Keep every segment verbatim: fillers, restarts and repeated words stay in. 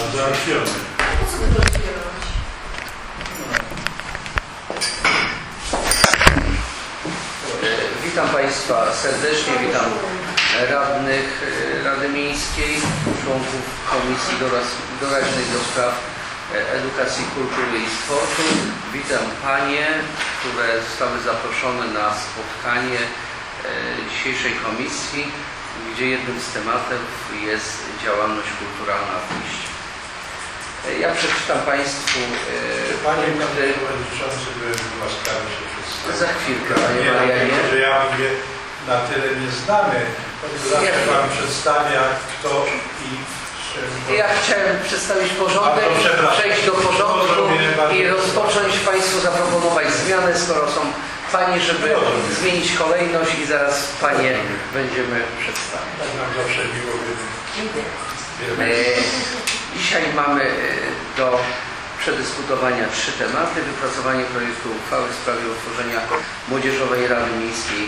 Załatwiony. Po co by to rozbierać? Witam Państwa serdecznie, witam radnych Rady Miejskiej, członków Komisji Doraźnej do Spraw Edukacji, Kultury i Sportu. Witam Panie, które zostały zaproszone na spotkanie dzisiejszej komisji, gdzie jednym z tematów jest działalność kulturalna w mieście. Ja przeczytam Państwu... Czy Panie Przewodniczący byłem łaskawy się przedstawić? Za chwilkę, Panie Marianie. Że ja mówię, na tyle nie znamy, to zawsze Pan przedstawia kto i czym. Ja chciałem przedstawić porządek, przejść do porządku i rozpocząć Państwu, zaproponować zmianę, skoro są Panie, żeby zmienić kolejność i zaraz Panie będziemy przedstawiać. Tak nam zawsze miło będzie. Dziękuję. Dzisiaj mamy do przedyskutowania trzy tematy. Wypracowanie projektu uchwały w sprawie utworzenia Młodzieżowej Rady Miejskiej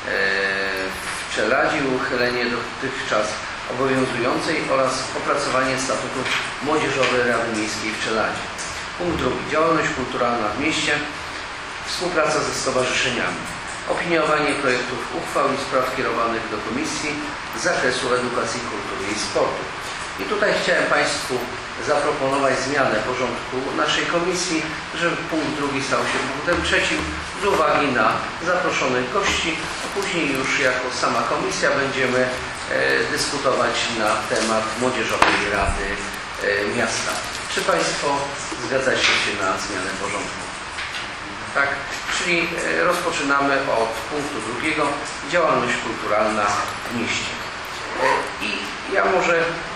w Czeladzi, uchylenie dotychczas obowiązującej oraz opracowanie statutu Młodzieżowej Rady Miejskiej w Czeladzi. Punkt drugi. Działalność kulturalna w mieście. Współpraca ze stowarzyszeniami. Opiniowanie projektów uchwał i spraw kierowanych do Komisji z zakresu edukacji, kultury i sportu. I tutaj chciałem Państwu zaproponować zmianę porządku naszej komisji, żeby punkt drugi stał się punktem trzecim z uwagi na zaproszonych gości, a później już jako sama komisja będziemy e, dyskutować na temat Młodzieżowej Rady e, Miasta. Czy Państwo zgadzacie się na zmianę porządku? Tak, czyli e, rozpoczynamy od punktu drugiego, działalność kulturalna w mieście. E, I ja może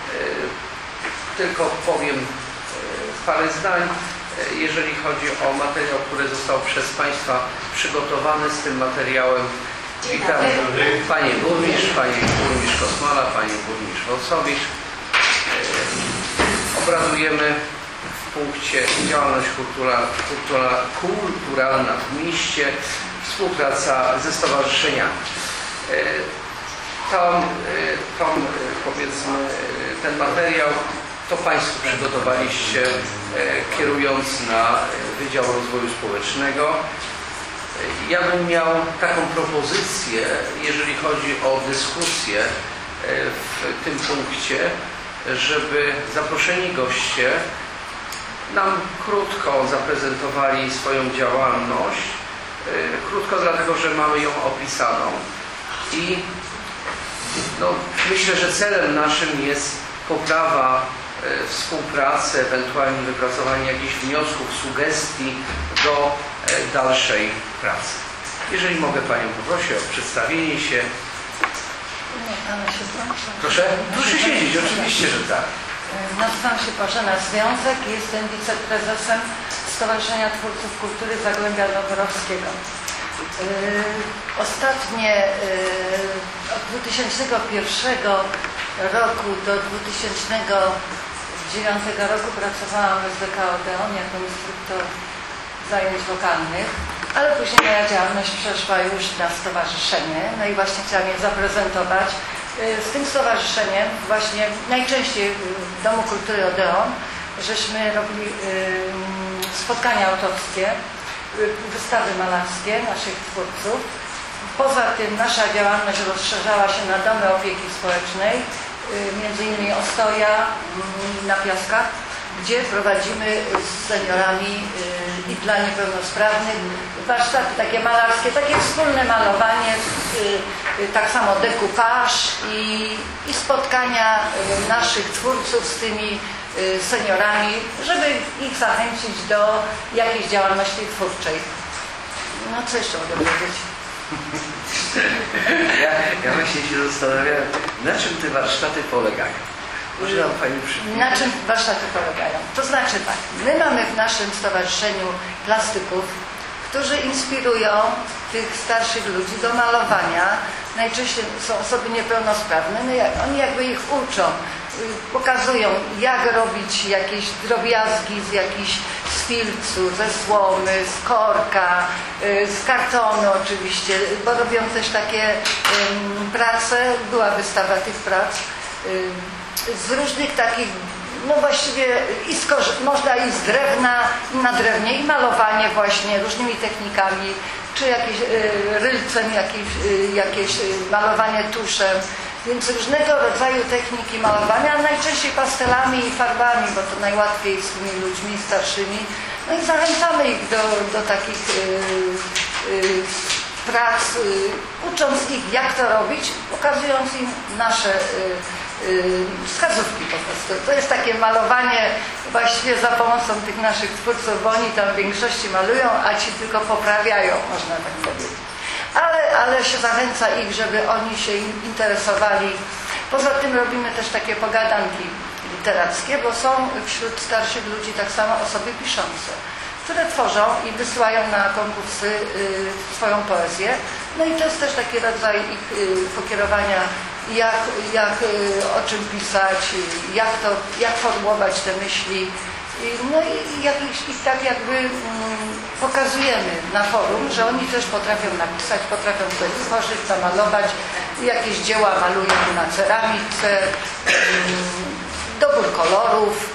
tylko powiem parę zdań, jeżeli chodzi o materiał, który został przez Państwa przygotowany. Z tym materiałem witam Panie Burmistrz, Panie Burmistrz Kosmala, Panie Burmistrz Wąsowicz. Obradujemy w punkcie działalność kultura, kultura, kulturalna w mieście, współpraca ze stowarzyszeniami. Tam, tam powiedzmy ten materiał to Państwo przygotowaliście kierując na Wydział Rozwoju Społecznego. Ja bym miał taką propozycję, jeżeli chodzi o dyskusję w tym punkcie, żeby zaproszeni goście nam krótko zaprezentowali swoją działalność. Krótko dlatego, że mamy ją opisaną. I no, myślę, że celem naszym jest poprawa e, współpracy, ewentualnie wypracowanie jakichś wniosków, sugestii do e, dalszej pracy. Jeżeli mogę Panią poprosić o przedstawienie się. Proszę? Proszę siedzieć, oczywiście, że tak. Nazywam się Bożena Związek i jestem wiceprezesem Stowarzyszenia Twórców Kultury Zagłębia Noworowskiego. Yy, ostatnie yy, od dwa tysiące pierwszego roku do dwa tysiące dziewiątego roku pracowałam w S D K Odeon jako instruktor zajęć wokalnych, ale później moja działalność przeszła już na stowarzyszenie, no i właśnie chciałam je zaprezentować. Yy, z tym stowarzyszeniem właśnie najczęściej w Domu Kultury Odeon żeśmy robili yy, spotkania autorskie, wystawy malarskie naszych twórców. Poza tym nasza działalność rozszerzała się na domy opieki społecznej, między innymi Ostoja na Piaskach, gdzie prowadzimy z seniorami i dla niepełnosprawnych warsztaty takie malarskie, takie wspólne malowanie, tak samo dekupaż i, i spotkania naszych twórców z tymi seniorami, żeby ich zachęcić do jakiejś działalności twórczej. No co jeszcze mogę powiedzieć? Ja, ja właśnie się zastanawiałem, na czym te warsztaty polegają. Może nam Pani przypomnieć? Na czym warsztaty polegają? To znaczy tak, my mamy w naszym stowarzyszeniu plastyków, którzy inspirują tych starszych ludzi do malowania. Najczęściej są osoby niepełnosprawne, no jak, oni jakby ich uczą, pokazują, jak robić jakieś drobiazgi z jakichś z filcu, ze słomy, z korka, z kartonu oczywiście, bo robią też takie um, prace, była wystawa tych prac, um, z różnych takich no właściwie i z korzy- można i z drewna, i na drewnie, i malowanie właśnie różnymi technikami, czy jakieś y, rylcem, jakieś, y, jakieś y, malowanie tuszem. Więc różnego rodzaju techniki malowania, najczęściej pastelami i farbami, bo to najłatwiej z tymi ludźmi starszymi. No i zachęcamy ich do, do takich y, y, prac, y, ucząc ich, jak to robić, pokazując im nasze y, y, wskazówki po prostu. To jest takie malowanie właściwie za pomocą tych naszych twórców, bo oni tam w większości malują, a ci tylko poprawiają, można tak powiedzieć. Ale, ale się zachęca ich, żeby oni się interesowali. Poza tym robimy też takie pogadanki literackie, bo są wśród starszych ludzi tak samo osoby piszące, które tworzą i wysyłają na konkursy y, swoją poezję. No i to jest też taki rodzaj ich y, pokierowania, jak, jak, y, o czym pisać, y, jak, to, jak formułować te myśli. No i jakiś, i tak jakby mm, pokazujemy na forum, że oni też potrafią napisać, potrafią coś stworzyć, zamalować, jakieś dzieła malują na ceramice, mm, dobór kolorów,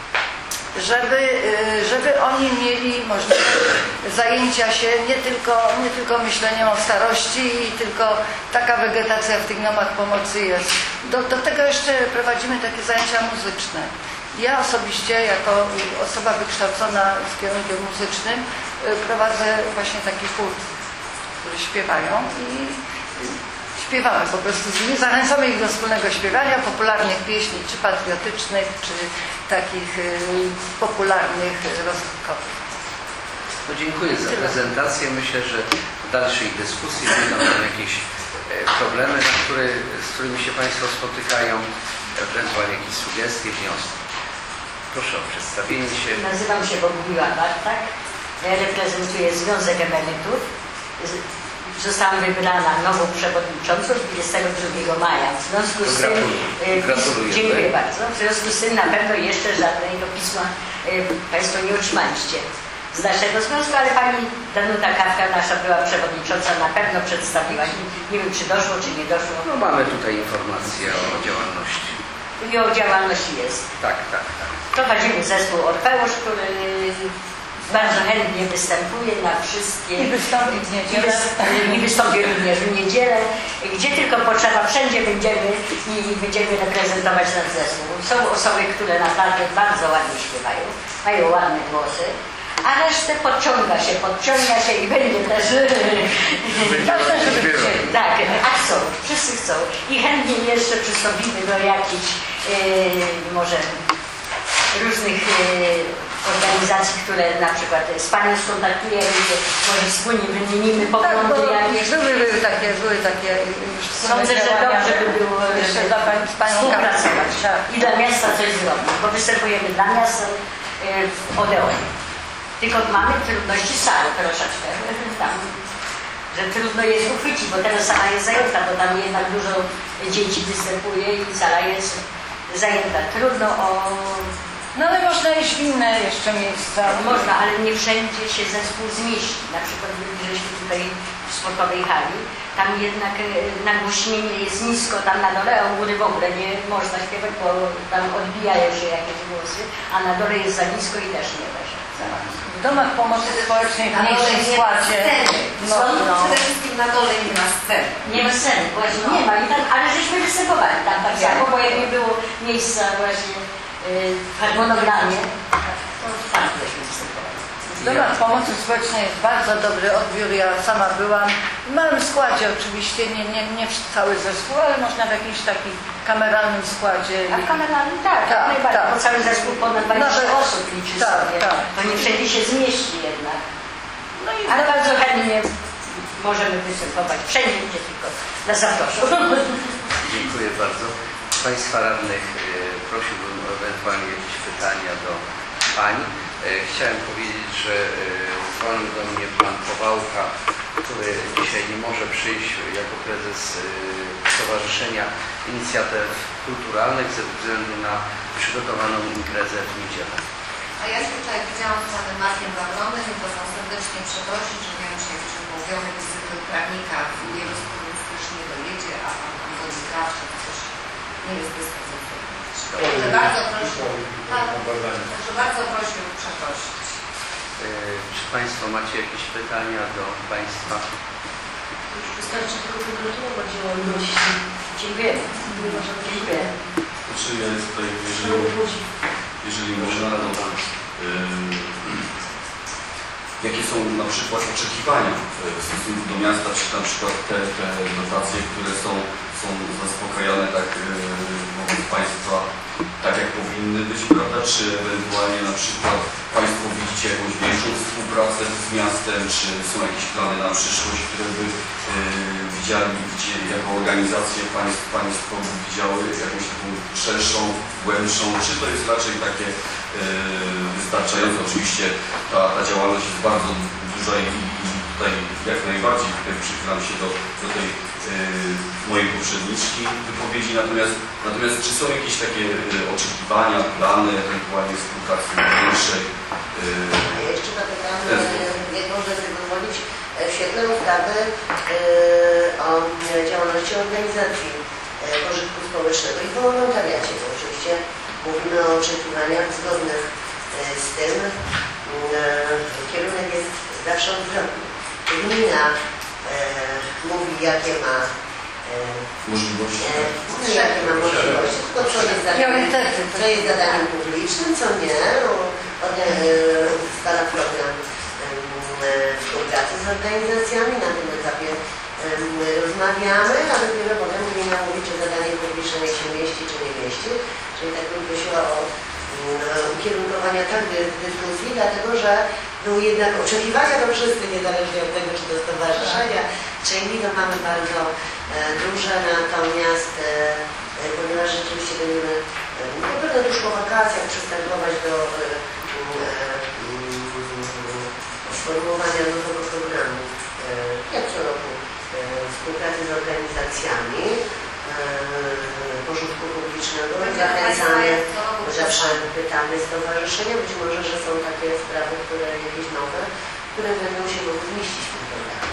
żeby, żeby oni mieli możliwość zajęcia się nie tylko, nie tylko myśleniem o starości i tylko taka wegetacja w tych domach pomocy jest. Do, do tego jeszcze prowadzimy takie zajęcia muzyczne. Ja osobiście, jako osoba wykształcona z kierunkiem muzycznym, prowadzę właśnie taki chór, który śpiewają i śpiewamy po prostu z nimi. Zachęcamy ich do wspólnego śpiewania popularnych pieśni, czy patriotycznych, czy takich y, popularnych, rozrywkowych. No, dziękuję za prezentację. Myślę, że w dalszej dyskusji będą tam jakieś problemy, na które, z którymi się Państwo spotykają, ewentualnie jakieś sugestie, wnioski. Proszę o przedstawienie się. Nazywam się Bogumiła Bartak. Ja reprezentuję Związek Emerytów. Zostałam wybrana nową przewodniczącą dwudziestego drugiego maja. W związku z tym, Gratuluję. dziękuję bardzo. W związku z tym na pewno jeszcze żadnego pisma Państwo nie otrzymaliście z naszego związku, ale pani Danuta Kawka, nasza była przewodnicząca, na pewno przedstawiła. Nie wiem, czy doszło, czy nie doszło. No, mamy tutaj informacje o działalności. I o działalności jest. Tak, tak, tak. Prowadzimy zespół Orfeusz, który bardzo chętnie występuje na wszystkie... I wystąpi w niedzielę. I wystąpi również w niedzielę. Gdzie tylko potrzeba, wszędzie będziemy i będziemy reprezentować nasz zespół. Są osoby, które naprawdę bardzo ładnie śpiewają, mają ładne głosy, a resztę podciąga się, podciąga się i będzie też... Ważne, żeby chcieli. Tak, a chcą, wszyscy chcą. I chętnie jeszcze przystąpimy do jakichś yy, może różnych yy, organizacji, które na przykład z Panią skontaktujemy, może wspólnie wymienimy poglądy tak, jakieś. Były, były takie, były takie już Sądzę, że dobrze by było jeszcze dla pań, z Panią współpracować tak. i dla miasta coś zrobić, bo występujemy dla miasta yy, w Odeonie. Tylko mamy trudności sali troszeczkę tam, że trudno jest uchwycić, bo teraz sala jest zajęta, bo tam jednak dużo dzieci występuje i sala jest zajęta. Trudno o... No ale można iść w inne jeszcze miejsca. Można, ale nie wszędzie się zespół zmieści. Na przykład byliśmy tutaj w sportowej hali, tam jednak nagłośnienie jest nisko, tam na dole, a u góry w ogóle nie można śpiewać, bo tam odbijają się jakieś głosy, a na dole jest za nisko i też nie da się. W domach pomocy społecznej w mniejszym składzie. No, no. Przede wszystkim na dole nie ma sceny. Nie ma sceny, właśnie nie ma, i tam, ale żeśmy występowali tam tak samo, bo jak nie było miejsca właśnie yy, w harmonogramie, to tam żeśmy występowali. W domach pomocy społecznej jest bardzo dobry odbiór, ja sama byłam. W małym składzie oczywiście, nie, nie, nie cały zespół, ale można w jakimś takim kameralnym składzie. A w kameralnym tak, tak, tak, najbardziej, tak. bo cały zespół ponad dwadzieścia Nawet- osób liczy tak, sobie, tak. to nie wszędzie się zmieści jednak. No i Ale bardzo chętnie możemy występować wszędzie, gdzie tylko nas zaproszą. Dziękuję bardzo. Państwa radnych e, prosiłbym o ewentualnie jakieś pytania do Pani. E, chciałem powiedzieć, że e, dzwonił do mnie Pan Powałka, który dzisiaj nie może przyjść jako prezes e, Stowarzyszenia Inicjatyw Kulturalnych ze względu na przygotowaną imprezę w niedzielę. A ja się tutaj widziałam z panem Markiem Wawronem i można serdecznie przeprosić, że miałem się jeszcze umówiony wizytę prawnika w jego sposobie już nie dojedzie, a pan tam do sprawczy, coś nie jest dyspozycyjny. Bardzo proszę Państwo macie jakieś pytania do Państwa? Wystarczy tylko pogratulować działalności. Dziękuję. Dziękuję. Znaczy ja jest tutaj, jeżeli, jeżeli można, to yy, jakie są na przykład oczekiwania w stosunku do miasta, czy na przykład te, te dotacje, które są, są zaspokajane tak wobec yy, Państwa, tak jak powinny być, prawda? Czy ewentualnie na przykład Państwo widzicie jakąś większą współpracę z miastem, czy są jakieś plany na przyszłość, które by yy, widzieli, widzieli jako organizacje państw, Państwo by widziały jakąś taką szerszą, głębszą, czy to jest raczej takie yy, wystarczające? Oczywiście ta, ta działalność jest bardzo duża i, i tutaj jak najbardziej tutaj przychylam się do, do tej yy, mojej poprzedniczki wypowiedzi, natomiast, natomiast czy są jakieś takie yy, oczekiwania, plany, ewentualnie współpracy większej? Yy, jeszcze zapytam, jak można sobie pozwolić w świetle ustawy yy, o działalności organizacji yy, pożytku społecznego i wolontariacie, bo oczywiście mówimy o oczekiwaniach zgodnych yy, z tym. Yy, kierunek jest zawsze odwrotny. Gmina yy, mówi, jakie ma możliwości. Mówi, jakie ma możliwości, tylko co jest zadaniem, co jest zadaniem publicznym, co nie. Stara program współpracy z organizacjami, na tym etapie rozmawiamy, a dopiero potem gmina mówi, czy zadanie publiczne się mieści, czy nie mieści. Czyli tak bym prosiła o ukierunkowania tak dyskusji, dlatego że były jednak oczekiwania do wszystkich, niezależnie od tego, czy to stowarzyszenia, czy inni, to mamy bardzo duże, natomiast ponieważ rzeczywiście będziemy na pewno już po wakacjach przystępować do sformułowania nowego programu, jak co roku, współpracy z organizacjami pożytku publicznego. Zachęcamy, zawsze pytamy stowarzyszenia, być może, że są takie sprawy, które jakieś nowe, które będą się mogły zmieścić w tym programie.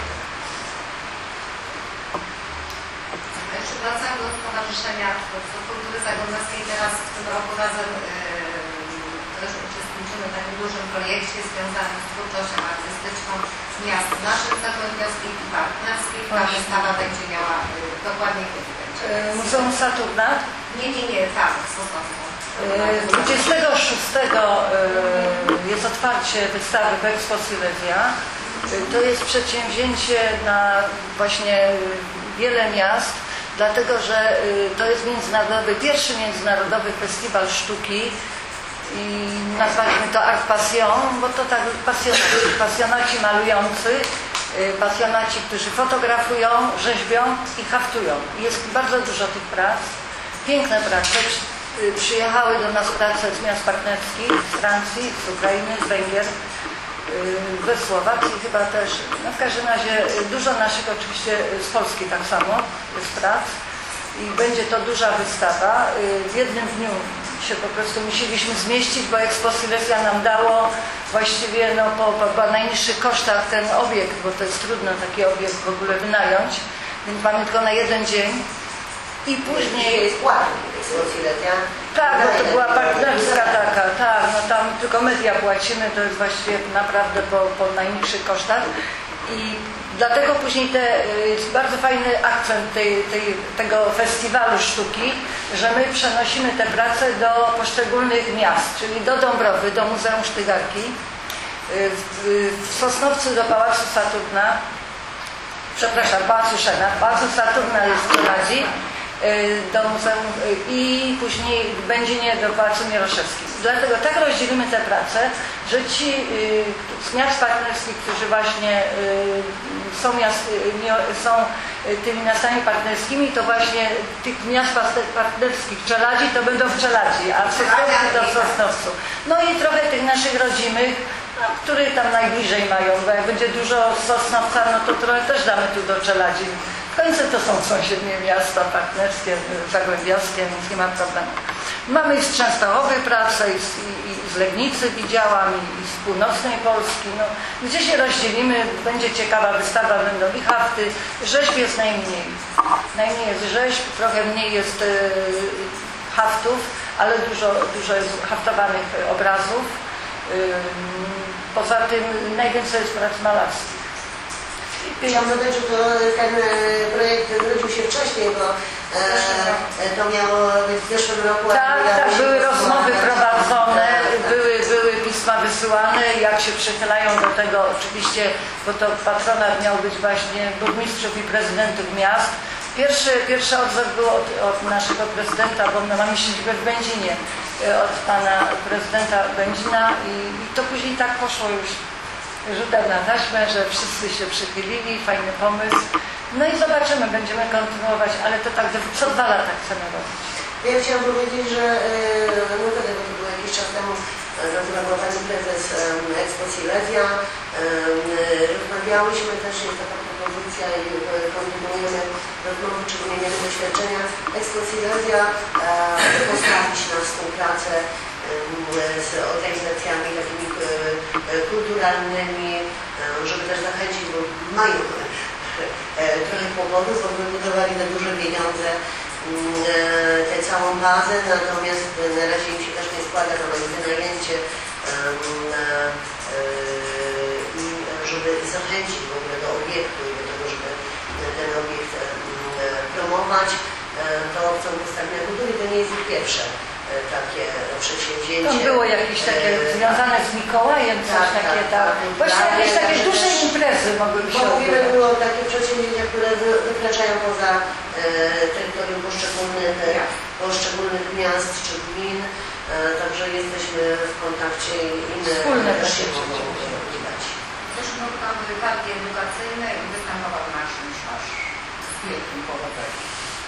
Jeszcze wracając do stowarzyszenia kultury zagłębiowskiej, teraz w tym roku razem yy, też uczestniczymy w takim dużym projekcie związanym z twórczością artystyczną z miast naszych zagłębiowskich i partnerskich. Ta wystawa będzie miała yy, dokładnie kiedy będzie. Muzeum Saturna? Nie, nie, nie, tak, w Sosnowcu. dwudziestego szóstego jest otwarcie wystawy w Expo Silesia. To jest przedsięwzięcie na właśnie wiele miast, dlatego że to jest międzynarodowy, pierwszy międzynarodowy festiwal sztuki i nazwaliśmy to Art Passion, bo to tak pasjonaci, pasjonaci malujący, pasjonaci, którzy fotografują, rzeźbią i haftują. Jest bardzo dużo tych prac, piękne prace. Przyjechały do nas prace z miast partnerskich, z Francji, z Ukrainy, z Węgier, ze Słowacji chyba też. No w każdym razie dużo naszych, oczywiście z Polski tak samo jest prac i będzie to duża wystawa. W jednym dniu się po prostu musieliśmy zmieścić, bo Expo Silesia nam dało właściwie no, po, po, po najniższych kosztach ten obiekt, bo to jest trudno taki obiekt w ogóle wynająć, więc mamy tylko na jeden dzień. I później... jest płatny, Expo Silesia. Tak, no to była partnerska taka, tak, no tam tylko media płacimy, to jest właściwie naprawdę po, po najniższych kosztach. I dlatego później te, jest bardzo fajny akcent tej, tej, tego festiwalu sztuki, że my przenosimy te prace do poszczególnych miast, czyli do Dąbrowy, do Muzeum Sztygarki, w, w Sosnowcu do Pałacu Saturna, przepraszam, Pałacu Szena, Pałacu Saturna jest w Czeladzi, do muzeum i później w Będzinie do Pałacu Mieroszewskiego. Dlatego tak rozdzielimy te prace, że ci z miast partnerskich, którzy właśnie są, miast, są tymi miastami partnerskimi, to właśnie tych miast partnerskich w Czeladzi to będą w Czeladzi, a w Sosnowcu to w Sosnowcu. No i trochę tych naszych rodzimych, no, które tam najbliżej mają, bo jak będzie dużo z Sosnowca, no to trochę też damy tu do Czeladzi. W końcu to są sąsiednie miasta partnerskie, zagłębiowskie, więc nie ma problemu. Mamy i z Częstochowy pracę, i z, i, i z Legnicy widziałam, i, i z północnej Polski. No, gdzie się rozdzielimy, będzie ciekawa wystawa, będą i hafty. Rzeźb jest najmniej. Najmniej jest rzeźb, trochę mniej jest y, haftów, ale dużo, dużo jest haftowanych obrazów. Poza tym najwięcej jest prac malarskich. Chciałam dodać, że to, ten projekt wrócił się wcześniej, bo e, to miało być w zeszłym roku. Tak, tak, były rozmowy prowadzone, były, były pisma wysyłane, jak się przychylają do tego oczywiście, bo to patronat miał być właśnie burmistrzów i prezydentów miast. Pierwszy, pierwszy odzew był od, od naszego prezydenta, bo my mamy siedzibę w Będzinie, od pana prezydenta Będzina i, i to później tak poszło już rzutem na taśmę, że wszyscy się przychylili, fajny pomysł. No i zobaczymy, będziemy kontynuować, ale to tak co dwa lata chcemy robić. Ja chciałam powiedzieć, że no tego to było jakiś czas temu, była pani prezes Expo Silesia. Rozmawiałyśmy też, jest taka propozycja i kontynuujemy rozmowy, czy wymieniamy doświadczenia. Expo Silesia postawić na współpracę z organizacjami takimi kulturalnymi, żeby też zachęcić, bo mają trochę kłopotów, bo wybudowali na duże pieniądze tę całą bazę, natomiast na razie im się też nie składa na wynajęcie i żeby zachęcić w ogóle do obiektu i do tego, żeby ten obiekt promować, to chcą postawić na kulturę. To nie jest ich pierwsze takie przedsięwzięcie. Tam było jakieś takie związane z Mikołajem, coś tak, takie, tak, tak. Właśnie jakieś takie duże imprezy mogłyby się mówimy, odbywać. było takie przedsięwzięcia, które wykraczają poza e, terytorium poszczególnych, poszczególnych miast czy gmin, e, także jesteśmy w kontakcie i inne Wspólne też się mogą udać. Też były parki edukacyjne i występował nasz miszmasz z wielkim powodzeniem.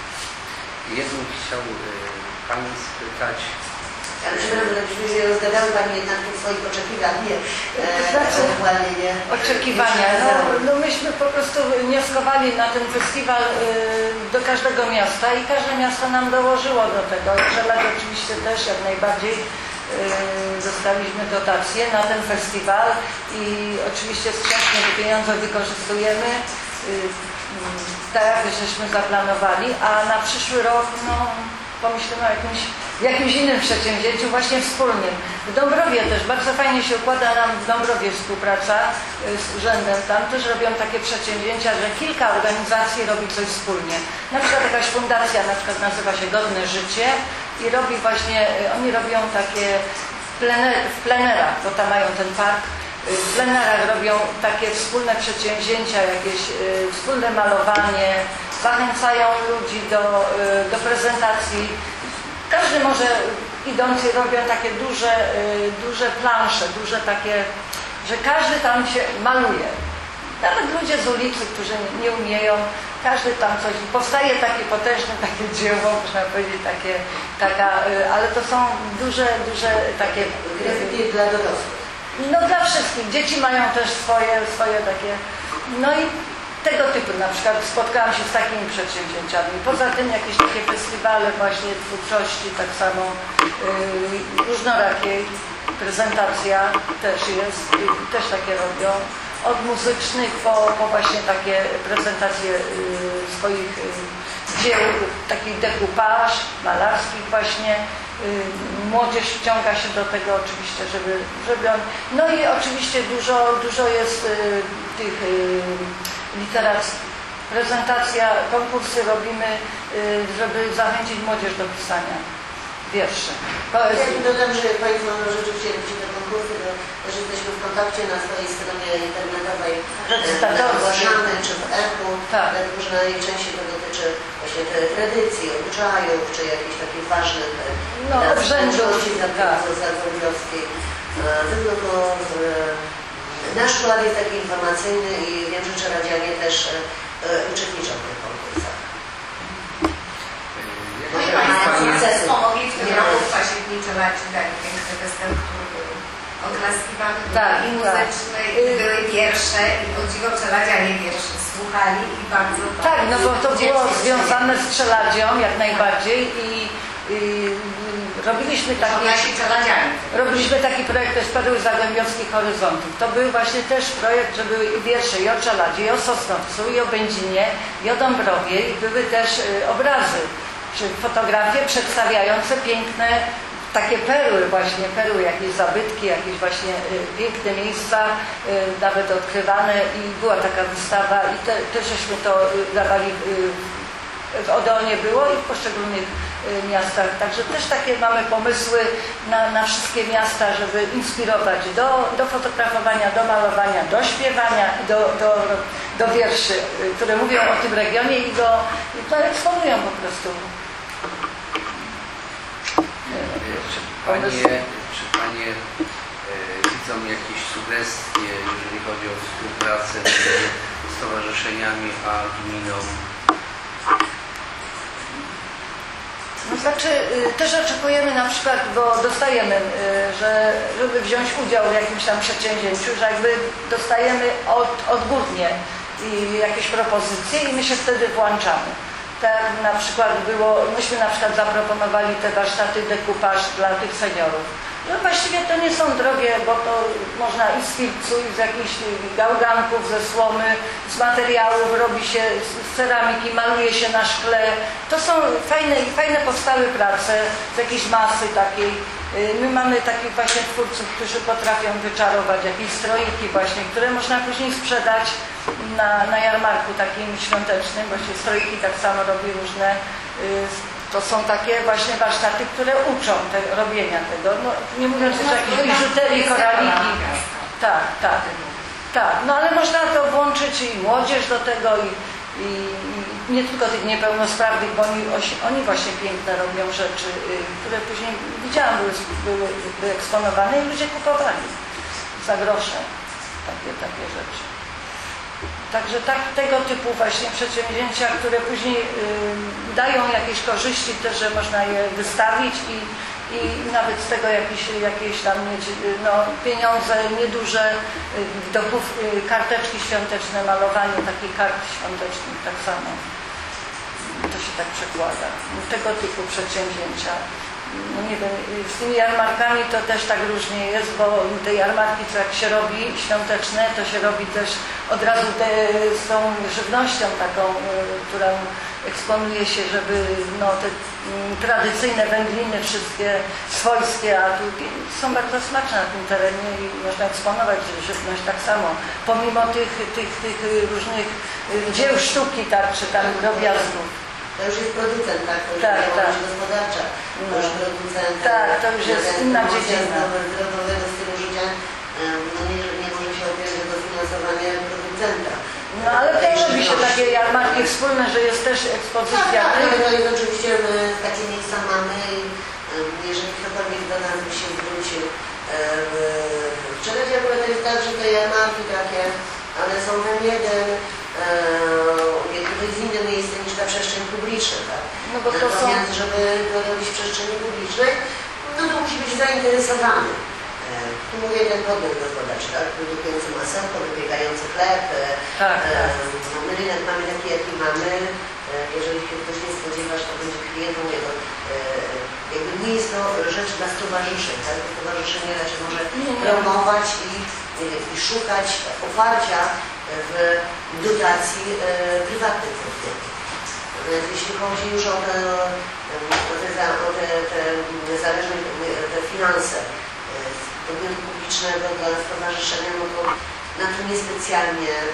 Jedną chciał Pani spytać. Ale przepraszam, żebyśmy się rozgadały Pani jednak tych swoich oczekiwań, nie? Znaczy, dokładnie nie. Oczekiwania. No, no myśmy po prostu wnioskowali na ten festiwal y, do każdego miasta i każde miasto nam dołożyło do tego. Żeladzie oczywiście też jak najbardziej y, dostaliśmy dotacje na ten festiwal i oczywiście skrzętnie te pieniądze wykorzystujemy. Y, tak jak żeśmy zaplanowali, a na przyszły rok no, pomyślimy o jakimś, jakimś innym przedsięwzięciu, właśnie wspólnym. W Dąbrowie też bardzo fajnie się układa nam w Dąbrowie współpraca z urzędem. Tam też robią takie przedsięwzięcia, że kilka organizacji robi coś wspólnie. Na przykład jakaś fundacja, na przykład nazywa się Godne Życie i robi właśnie, oni robią takie plener, w plenerach, bo tam mają ten park. W plenerach robią takie wspólne przedsięwzięcia, jakieś y, wspólne malowanie, zachęcają ludzi do, y, do prezentacji. Każdy może, idący robią takie duże, y, duże plansze, duże takie, że każdy tam się maluje. Nawet ludzie z ulicy, którzy nie umieją, każdy tam coś, powstaje takie potężne takie dzieło, można powiedzieć, takie, taka, y, ale to są duże, duże takie... Graffiti dla dorosłych. No dla wszystkich. Dzieci mają też swoje, swoje takie... No i tego typu na przykład spotkałam się z takimi przedsięwzięciami. Poza tym jakieś takie festiwale właśnie twórczości, tak samo yy, różnorakiej. Prezentacja też jest, yy, też takie robią. Od muzycznych po, po właśnie takie prezentacje yy, swoich yy, dzieł, taki dekupaż malarskich właśnie. Młodzież wciąga się do tego oczywiście, żeby, żeby on... No i oczywiście dużo, dużo jest y, tych y, literackich. Prezentacja, konkursy robimy, y, żeby zachęcić młodzież do pisania wierszy, poezji. Ja dodam, że Państwo rzeczywiście robicie te konkursy, to też jesteśmy w kontakcie na swojej stronie internetowej, ogłaszamy, czy w echu, tak. Dlatego, że najczęściej to dotyczy właśnie te tradycji, obyczajów, czy jakichś takich ważnych no, obrzędów zagłębiowskiej. Tylko nasz wkład jest taki informacyjny i wiem, że czeradzianie też uczestniczą w tych konkursach. Może Państwo pomogli w tym roku w czasie Dni Czeladzi dali piękny występ, który był oklaskiwany, tak, i muzyczny, tak. I były wiersze i o dziwo czeladzianie wierszy słuchali i bardzo... Tak, no bo to było związane z czeladzią jak najbardziej i, i robiliśmy taki... Robiliśmy taki projekt też Perły Zagłębiowskich Horyzontów. To był właśnie też projekt, że były i wiersze i o czeladzie, i o Sosnowcu, i o Będzinie, i o Dąbrowie i były też y, obrazy czy fotografie przedstawiające piękne takie perły właśnie, perły, jakieś zabytki, jakieś właśnie y, piękne miejsca, y, nawet odkrywane i była taka wystawa i te, też żeśmy to y, dawali y, w Odeonie było i w poszczególnych y, miastach. Także też takie mamy pomysły na, na wszystkie miasta, żeby inspirować do, do fotografowania, do malowania, do śpiewania i do, do, do wierszy, y, które mówią o tym regionie i go i to eksponują po prostu. Czy Panie, czy panie e, widzą jakieś sugestie, jeżeli chodzi o współpracę między stowarzyszeniami a gminą? No znaczy y, też oczekujemy na przykład, bo dostajemy, y, że żeby wziąć udział w jakimś tam przedsięwzięciu, że jakby dostajemy od, odgórnie i jakieś propozycje i my się wtedy włączamy. Tak na przykład było, myśmy na przykład zaproponowali te warsztaty dekupaż dla tych seniorów. No właściwie to nie są drogie, bo to można i z filcu, i z jakichś gałganków, ze słomy, z materiałów, robi się z ceramiki, maluje się na szkle. To są fajne, fajne powstały prace z jakiejś masy takiej. My mamy takich właśnie twórców, którzy potrafią wyczarować jakieś stroiki właśnie, które można później sprzedać na, na jarmarku takim świątecznym. Właśnie stroiki tak samo robi różne. To są takie właśnie warsztaty, które uczą te, robienia tego. No, nie mówiąc już o jakiejś biżuterii, koraliki. Tak, tak. Tak, no ale można to włączyć i młodzież do tego i, i, i nie tylko tych niepełnosprawnych, bo oni, oni właśnie piękne robią rzeczy, które później widziałam, były, były, były eksponowane i ludzie kupowali za grosze takie, takie rzeczy. Także tak, tego typu właśnie przedsięwzięcia, które później y, dają jakieś korzyści też, że można je wystawić i, i nawet z tego jakieś, jakieś tam mieć no, pieniądze nieduże, y, dochów, y, karteczki świąteczne, malowanie takich kart świątecznych tak samo. To się tak przekłada. Tego typu przedsięwzięcia. No nie wiem, z tymi jarmarkami to też tak różnie jest, bo te jarmarki, co jak się robi świąteczne, to się robi też od razu te, z tą żywnością taką, którą eksponuje się, żeby no, te tradycyjne wędliny wszystkie swojskie, a tu są bardzo smaczne na tym terenie i można eksponować żywność tak samo. Pomimo tych, tych, tych różnych dzieł sztuki, tak, czy tam drobiazgów. To już jest producent, tak? To już tak, jest tak. gospodarcza. To już producent. Tak, to już jest inna dziedzina. Zdrowego stylu życia no nie, nie może się opierać o dofinansowanie producenta. No ale to robi się takie jarmarki wspólne, że jest też ekspozycja. Tak, tak, to jest oczywiście, my takie miejsca mamy i jeżeli ktokolwiek do nas by się zwrócił. Wczoraj akurat to jest tak, że te jarmarki takie, one są tam jeden, to jest inne miejsce niż ta przestrzeń publiczna, tak? No bo to Natomiast, są... żeby to robić w przestrzeni publicznej, no to musi być zainteresowany. Tu mówię ten podmiot gospodarczy, tak? Produkujący masełko, wypiekający chleb. Tak, tak. My rynek mamy taki, jaki mamy. Jeżeli się ktoś nie spodziewa, że to będzie klientem jego. Jakby nie jest to rzecz dla stowarzyszeń, tak? Stowarzyszenie raczej może promować i, i szukać oparcia w dotacji e, prywatnych podmiotów. Jeśli chodzi już o te, o te, o te, te zależne te finanse z podmiotu publicznego dla stowarzyszenia, no to na to niespecjalnie e,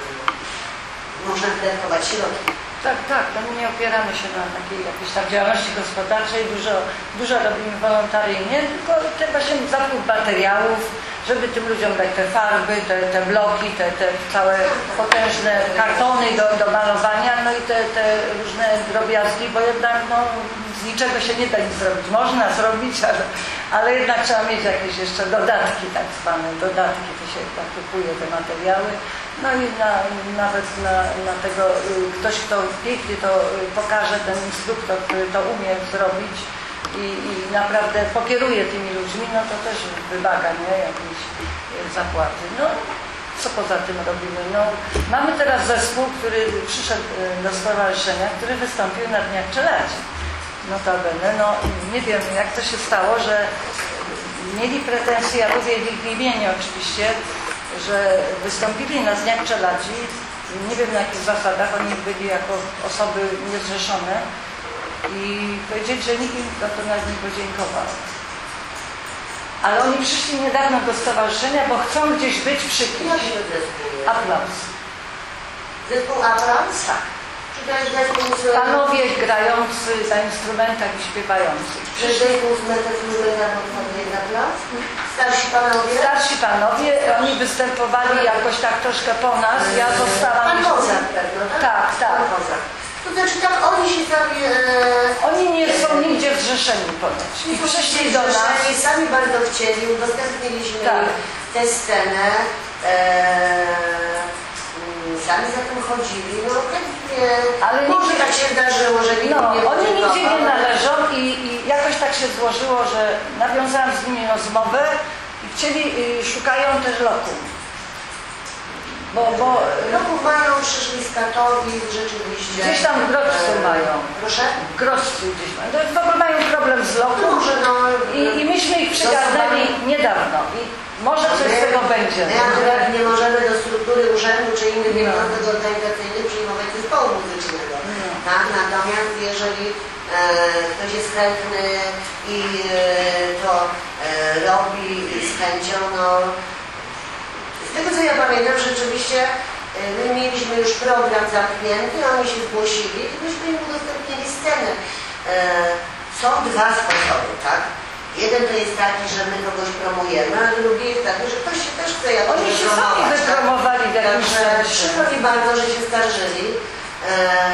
można wydatkować środki. Tak, tak, no my nie opieramy się na takiej jakiejś tam działalności gospodarczej, dużo, dużo robimy wolontaryjnie, tylko te właśnie zakup materiałów, żeby tym ludziom dać te farby, te, te bloki, te, te całe potężne kartony do, do malowania, no i te, te różne drobiazgi, bo jednak no, z niczego się nie da nic zrobić. Można zrobić, ale, ale jednak trzeba mieć jakieś jeszcze dodatki tak zwane, dodatki, to się tak kupuje te materiały. No i na, nawet na, na tego ktoś, kto pięknie to pokaże, ten instruktor, który to umie zrobić i, i naprawdę pokieruje tymi ludźmi, no to też wymaga, nie, jakiejś zapłaty. No, co poza tym robimy? No, mamy teraz zespół, który przyszedł do stowarzyszenia, który wystąpił na Dniach Czeladzi. Notabene, no nie wiem jak to się stało, że mieli pretensje, ja mówię w ich imieniu oczywiście, że wystąpili na Dniach Czeladzi, nie wiem na jakich zasadach, oni byli jako osoby niezrzeszone i powiedzieli, że nikt im za to nawet nie podziękował. ale oni przyszli niedawno do stowarzyszenia, bo chcą gdzieś być przy kimś. Jaki to zespół jest? Aplauz. Zespół Aplauz? Tak. Czy to jest zespół z... Panowie grający na instrumentach i śpiewający. Czy zespół z metafizmem podwodnej Aplauz? Starsi panowie? Starsi panowie, oni występowali jakoś tak troszkę po nas, ja zostałam... Pan Kozak pewno, tak? Tak, tak. Pan Kozak. To znaczy tak, oni się sami... E, Oni nie są nigdzie zrzeszeni ponoć. I przyszli do nas. Zrzeszeni, sami bardzo chcieli, udostępniliśmy Tak. im tę scenę. E, sami za tym chodzili, no chętnie, Ale może nigdzie- tak się zdarzyło, że nikt No, nie oni nigdzie nie podziękował. należą i, i jakoś tak się złożyło, że nawiązałam z nimi rozmowę i chcieli, y, szukają też lokum. Bo, bo y, Roku mają, przyszli z Katowic, rzeczywiście. gdzieś tam w Grodzcu E, mają. Proszę? W Grodzcu gdzieś mają. To w ogóle mają problem z No lokum może no... i, i myśmy ich przygarnęli niedawno. I może coś z tego będzie. My akurat nie możemy do struktury urzędu czy innych No. jednostek organizacyjnych przyjmować zespołu muzycznego. No. Tak? Natomiast jeżeli e, ktoś jest chętny i e, to e, robi z chęcią, no z tego co ja pamiętam, rzeczywiście e, my mieliśmy już program zamknięty, oni się zgłosili i myśmy im udostępnili scenę. E, są dwa sposoby, tak? Jeden to jest taki, że my kogoś promujemy, a drugi jest taki, że ktoś się też chce jakoś Oni się sami wypromować, tak? wypromowali w jakimś Także sensie. przykro mi bardzo, że się skarżyli. Eee,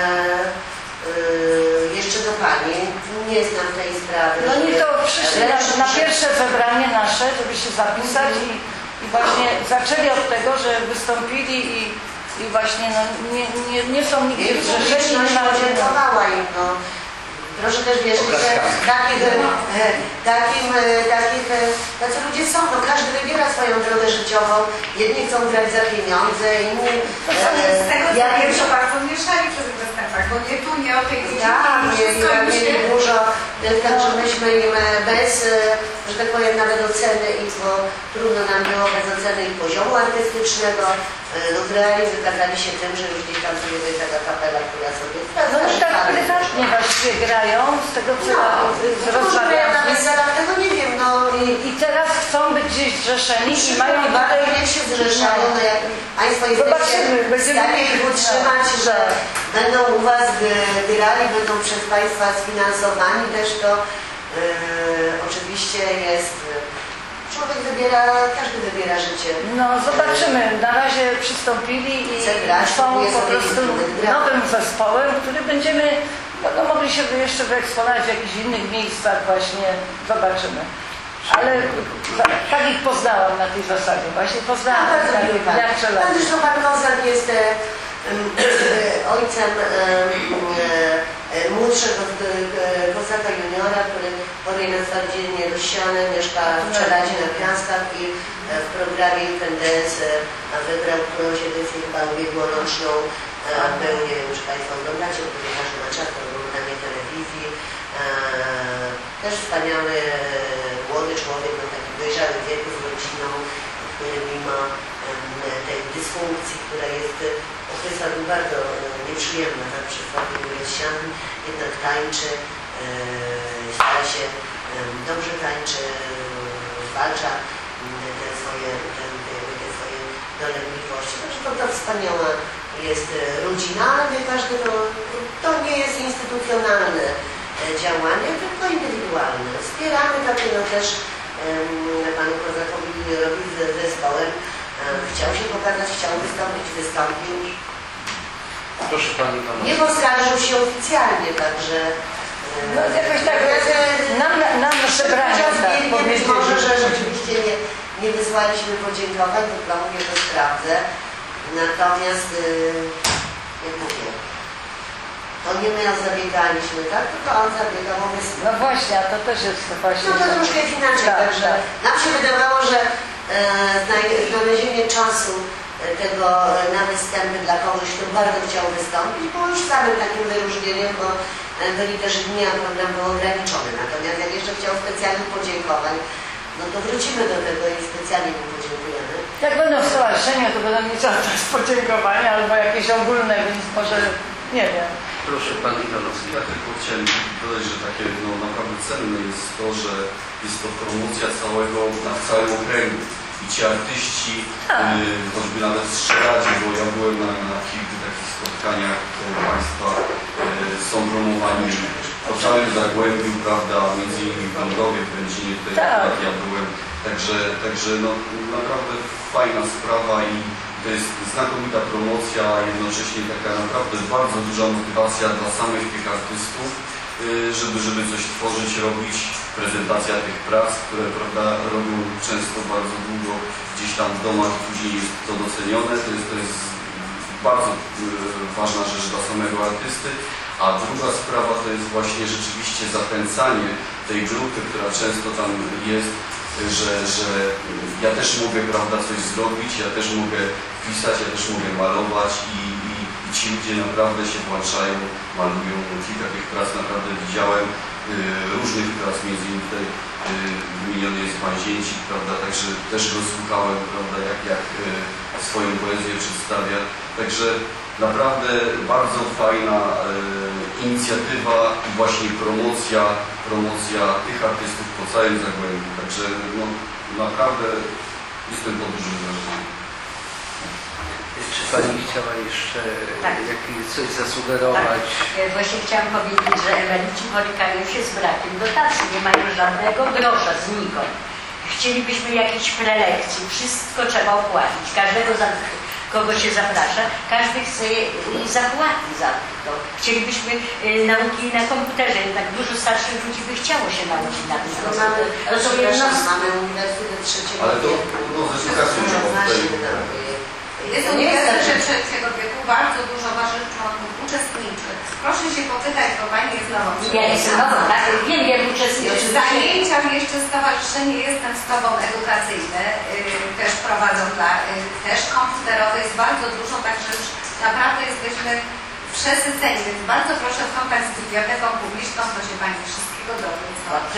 eee, jeszcze do Pani, nie znam tej sprawy. No oni żeby- to przyszli na, na pierwsze zebranie nasze, żeby się zapisać i, i właśnie zaczęli od tego, że wystąpili i, i właśnie no, nie, nie, nie są nigdzie I zrzeszeni, nie publiczność ma podziękowała im, no. Proszę też wierzyć, że takich, e, takim, e, takich, e, tacy ludzie są, no każdy wybiera swoją drogę życiową. Jedni chcą grać za pieniądze, inni... Z tego co ja wiem, wiem, że bardzo mieszali przy tych występach, bo nie tu, nie o tej tak, godzinie, mieli, wszystko im mieli się... dużo, także myśmy im e, bez, e, że tak powiem, nawet oceny ich, bo trudno nam było bez oceny ich poziomu artystycznego, e, no grali, wykazali się tym, że już gdzieś tam sobie jest taka kapela, która sobie... No i tak prywatnie właściwie grają, z tego co ja No, z- może ja na rozmawiam. weselach tego nie wiem, no I, I teraz chcą być gdzieś zrzeszeni i mają bardzo tutaj... niech się zrzeszają, no jak Państwo jesteście Zobaczymy, w będziemy stanie ich mieli- utrzymać, no, że tak. będą u Was g- grali, będą przez Państwa sfinansowani też, to e, oczywiście jest... Człowiek wybiera, każdy wybiera życie. No zobaczymy, na razie przystąpili i Chcę grać, są próbuję po sobie prostu instrument grać. nowym zespołem, który będziemy no, mogli się jeszcze wyeksponować w jakichś innych miejscach właśnie, zobaczymy. Ale za- tak ich poznałam na tej zasadzie, właśnie poznałam A, bardzo tak, miły Pan. jak Pan przelazł. zresztą Pan Kozak jest e, e, ojcem e, e, młodszego e, Kozaka juniora, który powie na stwardzie niedościany, mieszka w Czeladzie na Piaskach i e, w programie Ten Dance e, wybrał którąś edycję chyba ubiegłoroczną. E, był, nie wiem, czy Państwo oglądacie, bo to każdy ma czas do oglądania telewizji. E, też wspaniały e, młody człowiek, no taki dojrzały wieku z rodziną, który mimo em, tej dysfunkcji, która jest okresem bardzo e, nieprzyjemna, tak przy sobie jest sian, jednak tańczy, e, stara się, e, dobrze tańczy, e, zwalcza e, te swoje, te, te, te swoje dolegliwości. Także to, to wspaniała jest e, rodzina, ale wie każdy, to, to nie jest instytucjonalne e, działanie, tylko indywidualne. Wspieramy takie no też em, Panu Kozakowi robić ze zespołem. Chciał się pokazać, chciał wystąpić, wystąpił. Proszę Pani Panowie. Nie poskarżył się oficjalnie, także... No jakoś tak, nam, nam na zebraniu tak nie, nie być powiedzieli. może, że rzeczywiście nie, nie wysłaliśmy podziękowań, bo mówię, to sprawdzę. Natomiast, yy, jak mówię, to nie my zabiegaliśmy, tak? Tylko on zabiegał o występ. No właśnie, a to też jest właśnie... No to troszkę inaczej, Tak, także tak. nam się wydawało, że e, znaj- znalezienie czasu e, tego e, na występy dla kogoś, kto bardzo chciał wystąpić, było już samym takim wyróżnieniem, bo e, byli też dni, a program był ograniczony. Natomiast jak jeszcze chciał specjalnych podziękowań, no to wrócimy do tego i specjalnie mu podziękujemy. Jak będą w stowarzyszeniu, to będą mieć czas podziękowania albo jakieś ogólne, więc może, nie wiem. Proszę Pan Iwanowski. Ja tylko chciałem dodać, że takie no, naprawdę cenne jest to, że jest to promocja całego, na całym okręgu. I ci artyści, y, choćby nawet w Strzeladzie, bo ja byłem na, na kilku takich spotkaniach e, Państwa, y, są promowani po całym Zagłębiu, prawda, między innymi w Lądowie, w Będzinie, tutaj tak. ja byłem. Także, także no, naprawdę fajna sprawa i to jest znakomita promocja, a jednocześnie taka naprawdę bardzo duża motywacja dla samych tych artystów, żeby, żeby coś tworzyć, robić, prezentacja tych prac, które prawda, robią często bardzo długo gdzieś tam w domach, później jest to docenione, to jest, to jest bardzo ważna rzecz dla samego artysty. A druga sprawa to jest właśnie rzeczywiście zachęcanie tej grupy, która często tam jest, że, że ja też mogę, prawda, coś zrobić, ja też mogę pisać, ja też mogę malować i, i, i ci ludzie naprawdę się włączają, malują. Kilka tych prac naprawdę widziałem, y, różnych prac, między innymi tutaj y, wymieniony jest Pan Zięcik, prawda, także też go słuchałem, prawda, jak, jak y, swoją poezję przedstawia. Także naprawdę bardzo fajna y, inicjatywa i właśnie promocja, promocja tych artystów po całym Zagłębiu. Także no, naprawdę jestem pod dużym wrażeniem. Czy Pani chciała jeszcze tak. jakieś coś zasugerować? Tak. Właśnie chciałam powiedzieć, że emeryci borykają się z brakiem dotacji, nie mają żadnego grosza znikąd. Chcielibyśmy jakiejś prelekcji, wszystko trzeba opłacić, każdego za kogo się zaprasza, każdy chce i zapłaci za to. Chcielibyśmy y, nauki na komputerze, tak dużo starszych ludzi by chciało się nauczyć na tym mamy, to są jednostki. mamy uniwersytet trzeciego Ale to wieku. no, z edukacją trzeba tutaj. Jest uniwersytet trzeciego wieku, bardzo dużo Waszych członków uczestniczy. Proszę się popytać, bo Pani jest nową. Ja jestem nową, tak? Wiem, wiem, uczestniczy. Zajęcia jeszcze Stowarzyszenie Jestem z Tobą edukacyjne yy, też prowadzą dla, yy, też komputerowe jest bardzo dużo, także już naprawdę jesteśmy przesyceni, więc bardzo proszę w kontakt z biblioteką publiczną, to się Pani wszystkiego dowie.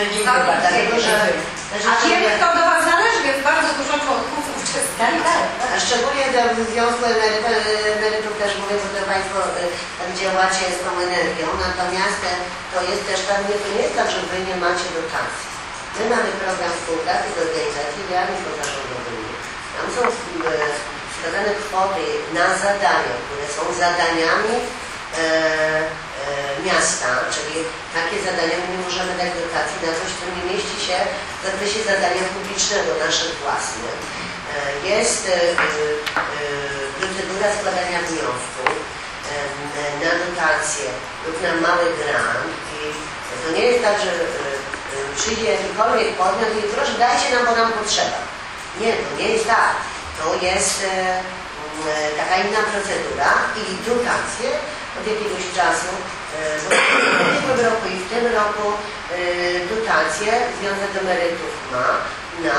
A wiem, kto do Was należy, więc bardzo dużo członków uczestniczy. Tak, tak. A szczególnie w Związku Emerytów też mówię, bo to Państwo tak działacie z tą energią, natomiast to jest też tak, to nie jest tak, że Wy nie macie dotacji. My mamy program współpracy z organizacjami pozarządowymi. Tam są wskazane kwoty na zadania, które są zadaniami e, e, miasta, czyli takie zadania my nie możemy dać dotacji na coś, co nie mieści się w zakresie zadania publicznego, naszych własnych. E, jest e, e, procedura składania wniosku e, na dotację lub na mały grant i to nie jest tak, że e, przyjdzie jakikolwiek podmiot i proszę dajcie nam, bo nam potrzeba. Nie, to nie jest tak. To jest e, taka inna procedura i dotacje od jakiegoś czasu, e, w ubiegłym roku i w tym roku e, dotacje Związek Emerytów ma na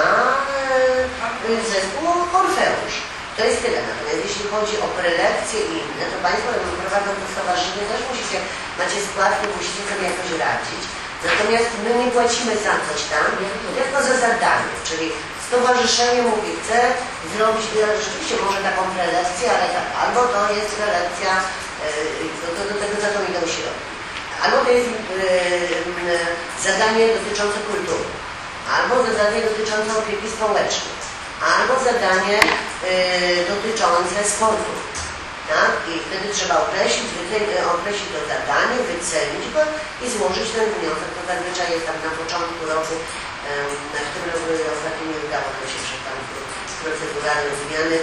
e, zespół Orfeusz. To jest tyle. Natomiast jeśli chodzi o prelekcje i inne, to Państwo prowadzą to stowarzyszenie, też musicie, macie składki, musicie sobie jakoś radzić. Natomiast my nie płacimy za coś tam, tylko za zadanie, czyli stowarzyszenie mówi, chce zrobić, rzeczywiście może taką prelekcję, ale tak, albo to jest prelekcja, do, do, do tego za to idą środki, albo to jest yy, zadanie dotyczące kultury, albo zadanie dotyczące opieki społecznej, albo zadanie yy, dotyczące sportu. Tak? I wtedy trzeba określić, określić to zadanie, wycenić go i złożyć ten wniosek. To zazwyczaj jest tam na początku roku, w tym roku ostatnio nie udało nam się przez tam proceduralne zmiany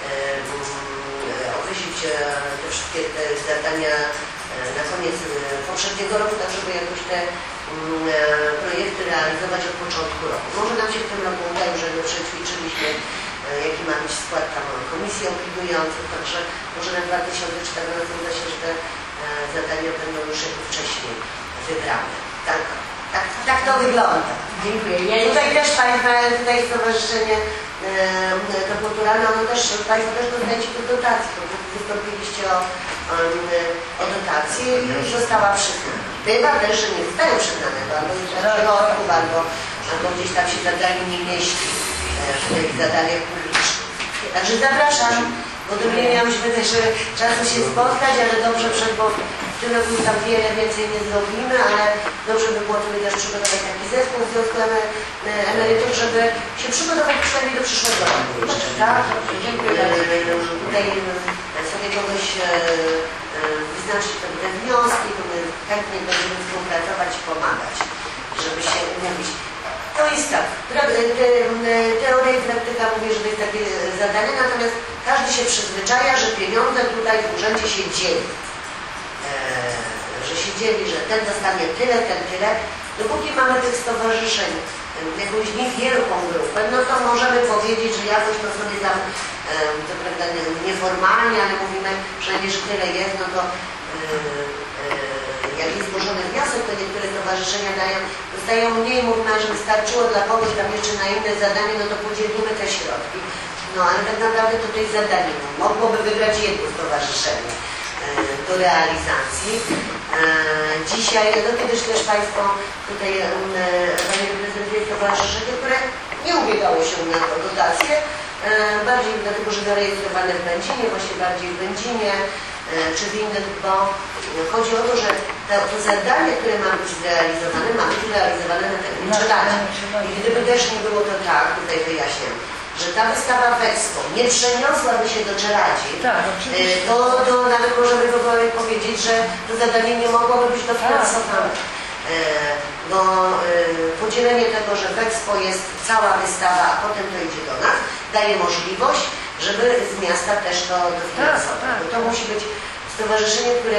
określić te wszystkie te zadania na koniec poprzedniego roku, tak żeby jakoś te projekty realizować od początku roku. Może nam się w tym roku uda, już przećwiczyliśmy, jaki ma być skład tam komisji opiniujących, także może na dwa tysiące czternastym uda się, że te zadania będą już wcześniej wybrane. Tak, tak, tak to wygląda. Dziękuję. Ja tutaj też Państwa, tutaj Stowarzyszenie e, to Kulturalne, ono też, Państwo też dostajecie do dotacji, bo wystąpiliście o, o, o dotację i została przyznana. Bywa też, że nie zostają przyznanego, albo już środków, albo, albo gdzieś tam się zadanie nie mieści w tych zadaniach publicznych. Także zapraszam, bo tu nie miałyśmy też czasu się spotkać, ale dobrze przed, bo tym roku już tam wiele więcej nie zrobimy, ale dobrze by było tutaj też przygotować taki zespół w Związku Emerytów, żeby się przygotować przynajmniej do przyszłego roku. Tak? Dziękuję bardzo. Tutaj sobie kogoś wyznaczyć te wnioski, to my chętnie będziemy współpracować i pomagać, żeby się umówić. To jest tak, teoria i praktyka mówię, że to jest takie zadanie, natomiast każdy się przyzwyczaja, że pieniądze tutaj w urzędzie się dzieli. Eee, że się dzieli, że ten dostanie tyle, ten tyle. Dopóki mamy tych stowarzyszeń, jakąś niewielką grupę, no to możemy powiedzieć, że jakoś to sobie tam, e, to prawda, nieformalnie, ale mówimy, przynajmniej, że tyle jest, no to e, e, jak jest złożony wniosek, to niektóre stowarzyszenia dają, dostają mniej, mówimy, że wystarczyło dla kogoś tam jeszcze na inne zadanie, no to podzielimy te środki. No ale tak naprawdę to tej zadanie mogłoby wybrać jedno stowarzyszenie do realizacji. Dzisiaj, no kiedyś też Państwo tutaj Pani reprezentuje stowarzyszenie, które nie ubiegało się na to dotację, bardziej dlatego, że zarejestrowane w Będzinie, właśnie bardziej w Będzinie czy w innych, bo chodzi o to, że to, to zadanie, które ma być zrealizowane, ma być realizowane na termin czeladzie. I gdyby też nie było to tak, tutaj wyjaśniam, że ta wystawa w Expo nie przeniosłaby się do Czeladzi, tak, to, to nawet możemy powiedzieć, że to zadanie nie mogłoby być dofinansowane. Bo podzielenie tego, że w Expo jest cała wystawa, a potem to idzie do nas, daje możliwość, żeby z miasta też to dofinansować. Bo to musi być stowarzyszenie, które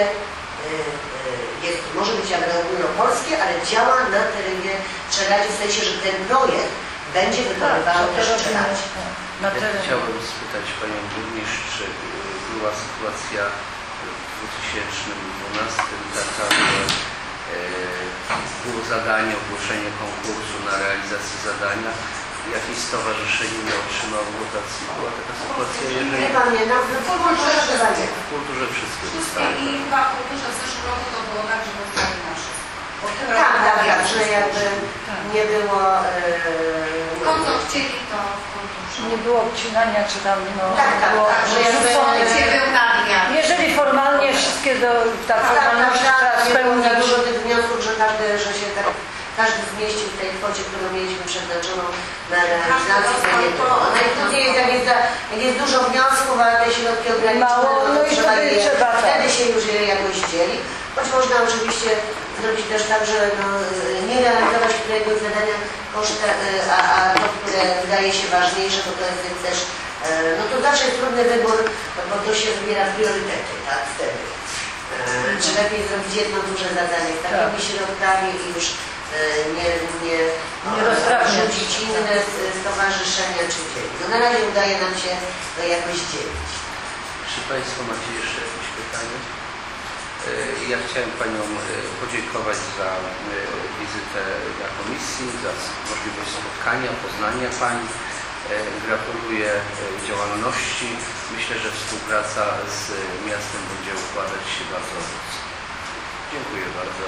jest, może być jakby ogólnopolskie, ale działa na terenie Czeladzi, w sensie, że ten projekt będzie wykonywało też Czeladzi. Ja chciałbym spytać Panią Burmistrz, czy była sytuacja w dwa tysiące dwunastym taka, że było zadanie, ogłoszenie konkursu na realizację zadania, jakieś stowarzyszenie nie otrzymało dotacji. Była taka sytuacja, jeżeli... Nie pamiętam, w kulturze chyba nie. W kulturze wszystkie Wszystkie zostały. i chyba w kulturze w zeszłym roku to było tak, że dostali na wszystko. Tak, tak, tak, że jakby nie było... To, co chcieli, to w kulturze. Nie było obcinania, czy tam no, Tak, tak, było tak, że jakby- rzucone. Gdzie był nadmiar. Jeżeli formalnie wszystkie do, ta Tak, tak, formalność tak, trzeba nie było spełnić. za dużo tych wniosków, że każdy, że się tak, każdy zmieścił w tej kwocie, którą mieliśmy przeznaczoną na realizację, to nie było. Najtrudniej jest, jak jest, jak jest dużo wniosków, a te środki ograniczone, Mało, no no to i trzeba wtedy je, trzeba, tak. wtedy się już je jakoś dzieli. Choć można oczywiście zrobić też tak, że no, nie realizować któregoś zadania koszta, a, a to, które wydaje się ważniejsze, bo to jest też, no to zawsze jest trudny wybór, bo to się wybiera priorytety, tak, wtedy. Czy lepiej zrobić jedno duże zadanie z takimi środkami i już nie, nie, Nie rozdrabniać. rzucić inne stowarzyszenia czy dzielić. No na razie udaje nam się to jakoś dzielić. Czy Państwo macie jeszcze jakieś pytania? Ja chciałem Panią podziękować za wizytę na komisji, za możliwość spotkania, poznania Pani. Gratuluję działalności. Myślę, że współpraca z miastem będzie układać się bardzo owocnie. Dziękuję bardzo.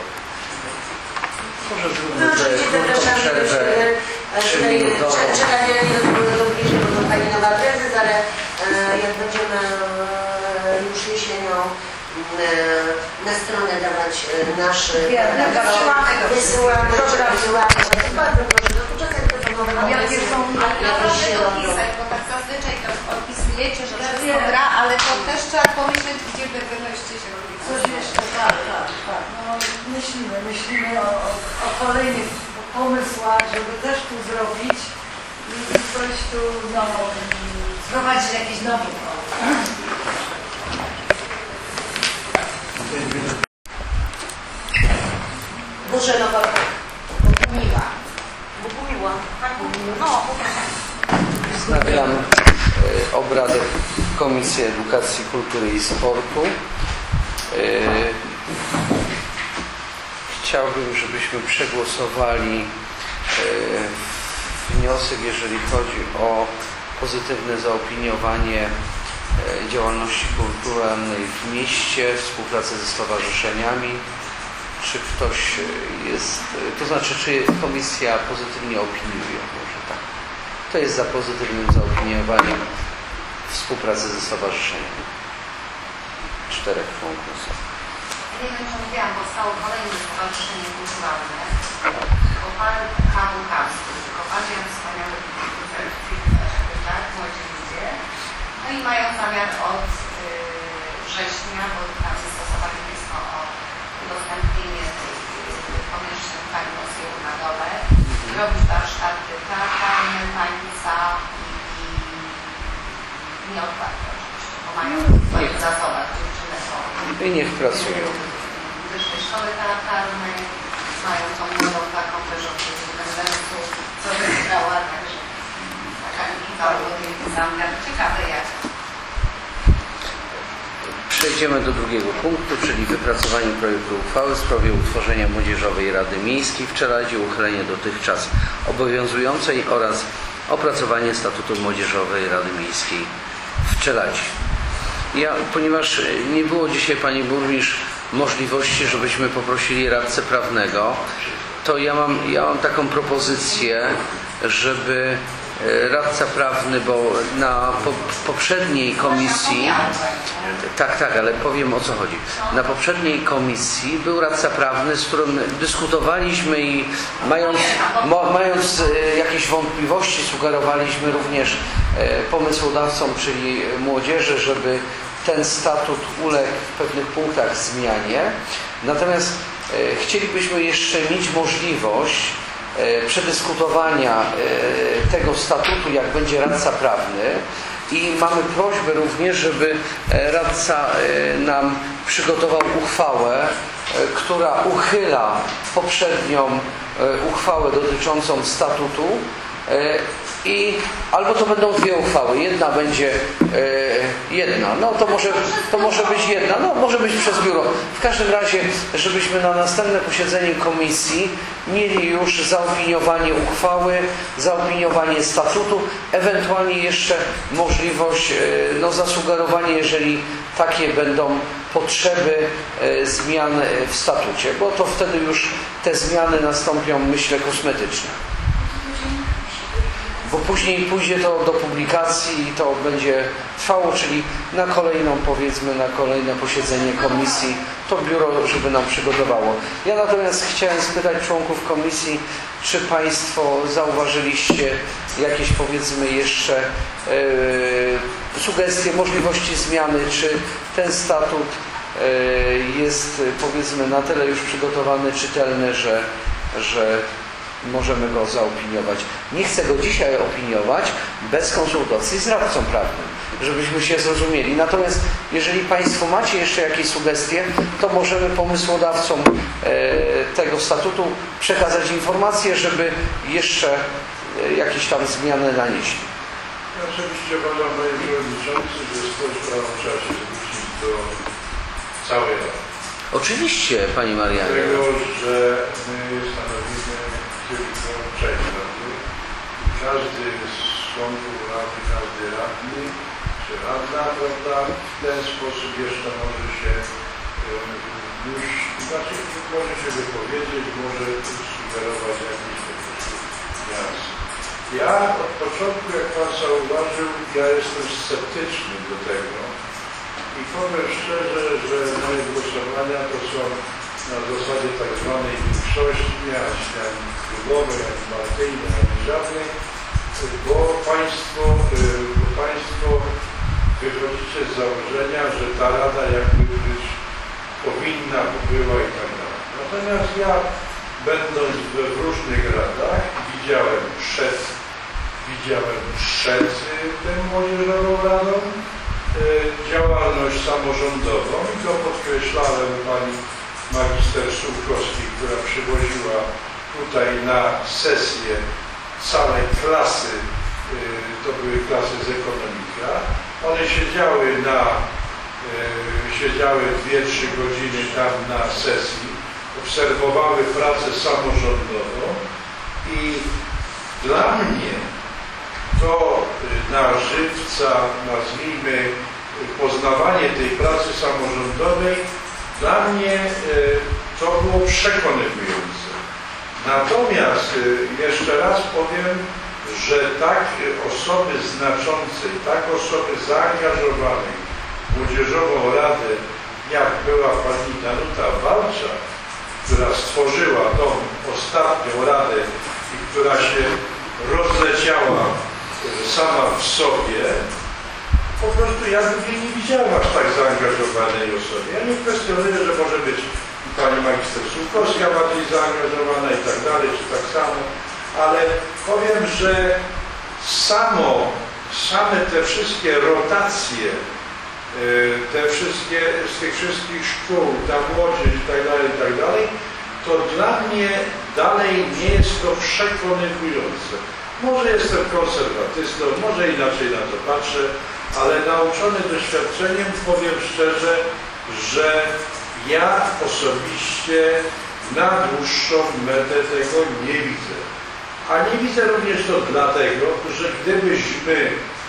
Może No zróbmy oczywiście krótką zapraszamy już przerwę trzyminutową. czekanie również, bo to Pani nowa prezes, ale jak będziemy już jesienią na stronę dawać nasz wysyłamy, wysyłamy. Bardzo proszę, no to czasem to są nowe Jakie są Naprawdę dopisać, bo tak zazwyczaj to odpisujecie, że wszystko gra, ale to też trzeba pomyśleć, gdzie wy wynoście się Coś jeszcze, tak, tak, tak. No, myślimy, myślimy o, o, o kolejnych pomysłach, żeby też tu zrobić i coś tu, no, wprowadzić jakiś nowy pomysł. Burzelowa Bukumiła. Bukumiła. No. Wznawiam e, obrady Komisji Edukacji, Kultury i Sportu. E, chciałbym, żebyśmy przegłosowali e, wniosek, jeżeli chodzi o pozytywne zaopiniowanie e, działalności kulturalnej w mieście, współpracę ze stowarzyszeniami. Czy ktoś jest, to znaczy, czy komisja pozytywnie opiniuje, może tak. Kto jest za pozytywnym zaopiniowaniem współpracy ze stowarzyszeniami? Czterech członków. nie wiem, czy mówiłam, powstało kolejne stowarzyszenie kulturalne, Kopalnia K W K, Kopalnia Wspaniałych tak, młodzi ludzie. No i mają zamiar od y, września, bo tam zastosowali pismo o udostępnienie tych y, pomieszczeń pani Muzeum na dole, robić warsztaty teatralne, tańca i, i nie odpłatne oczywiście, bo mają w swoich zasobach dziewczyny są. I niech pracują. Wyższej szkoły teatralnej, mają tą młodą taką też od uniwersytetu, co wygrała, także taka zamiar ciekawe jak. Przejdziemy do drugiego punktu, czyli wypracowanie projektu uchwały w sprawie utworzenia Młodzieżowej Rady Miejskiej w Czeladzie, uchylenie dotychczas obowiązującej oraz opracowanie statutu Młodzieżowej Rady Miejskiej w Czeladzie. Ja, ponieważ nie było dzisiaj, Pani Burmistrz, możliwości, żebyśmy poprosili radcę prawnego, to ja mam, ja mam taką propozycję, żeby radca prawny, bo na po, poprzedniej komisji, tak, tak, ale powiem, o co chodzi. Na poprzedniej komisji był radca prawny, z którym dyskutowaliśmy i mając, mo, mając jakieś wątpliwości, sugerowaliśmy również pomysłodawcom, czyli młodzieży, żeby ten statut uległ w pewnych punktach zmianie. Natomiast e, chcielibyśmy jeszcze mieć możliwość e, przedyskutowania e, tego statutu, jak będzie radca prawny, i mamy prośbę również, żeby radca e, nam przygotował uchwałę, e, która uchyla poprzednią e, uchwałę dotyczącą statutu. E, I albo to będą dwie uchwały, jedna będzie e, jedna, no to może, to może być jedna, no może być przez biuro. W każdym razie, żebyśmy na następne posiedzenie komisji mieli już zaopiniowanie uchwały, zaopiniowanie statutu, ewentualnie jeszcze możliwość, e, no zasugerowanie, jeżeli takie będą potrzeby e, zmian w statucie, bo to wtedy już te zmiany nastąpią, myślę, kosmetyczne. Bo później pójdzie to do publikacji i to będzie trwało, czyli na kolejną, powiedzmy, na kolejne posiedzenie komisji to biuro, żeby nam przygotowało. Ja natomiast chciałem spytać członków komisji, czy Państwo zauważyliście jakieś, powiedzmy, jeszcze yy, sugestie, możliwości zmiany, czy ten statut yy, jest, powiedzmy, na tyle już przygotowany, czytelny, że, że możemy go zaopiniować. Nie chcę go dzisiaj opiniować bez konsultacji z radcą prawnym, żebyśmy się zrozumieli. Natomiast jeżeli Państwo macie jeszcze jakieś sugestie, to możemy pomysłodawcom e, tego statutu przekazać informacje, żeby jeszcze e, jakieś tam zmiany nanieśli. Ja oczywiście uważam, Panie Przewodniczący, że z tą sprawą trzeba się zwrócić do całej Rady. Oczywiście, Pani Marianie. Dlatego, że my stanowimy tylko część Rady. Każdy z członków Rady, każdy radny czy radna, prawda, w ten sposób jeszcze może się już, znaczy może się wypowiedzieć, może sugerować jakieś zmiany. Ja od początku, jak Pan zauważył, ja jestem sceptyczny do tego i powiem szczerze, że moje głosowania to są na zasadzie tak zwanej większości, ani klubowej, ani partyjnej, ani żadnej, bo Państwo, bo państwo wychodzicie z założenia, że ta Rada jakby być powinna, była i tak dalej. Natomiast ja, będąc w różnych radach, widziałem przed, widziałem przed tą Młodzieżową Radą działalność samorządową i to podkreślałem pani magister Sułkowskiej, która przywoziła tutaj na sesję całej klasy, to były klasy z ekonomika. One siedziały na, siedziały dwie trzy godziny tam na sesji, obserwowały pracę samorządową i dla mnie to na żywca, nazwijmy, poznawanie tej pracy samorządowej, dla mnie to było przekonywujące. Natomiast jeszcze raz powiem, że tak osoby znaczącej, tak osoby zaangażowanej w Młodzieżową Radę jak była pani Danuta Walczak, która stworzyła tą ostatnią radę i która się rozleciała sama w sobie, po prostu ja bym jej nie widziała aż tak zaangażowanej osoby. Ja nie kwestionuję, że może być pani magister Sułkowska bardziej zaangażowana i tak dalej, czy tak samo, ale powiem, że samo, same te wszystkie rotacje, te wszystkie, z tych wszystkich szkół, ta młodzież i tak dalej, i tak dalej, to dla mnie dalej nie jest to przekonywujące. Może jestem konserwatystą, może inaczej na to patrzę, ale nauczony doświadczeniem powiem szczerze, że ja osobiście na dłuższą metę tego nie widzę. A nie widzę również to dlatego, że gdybyśmy,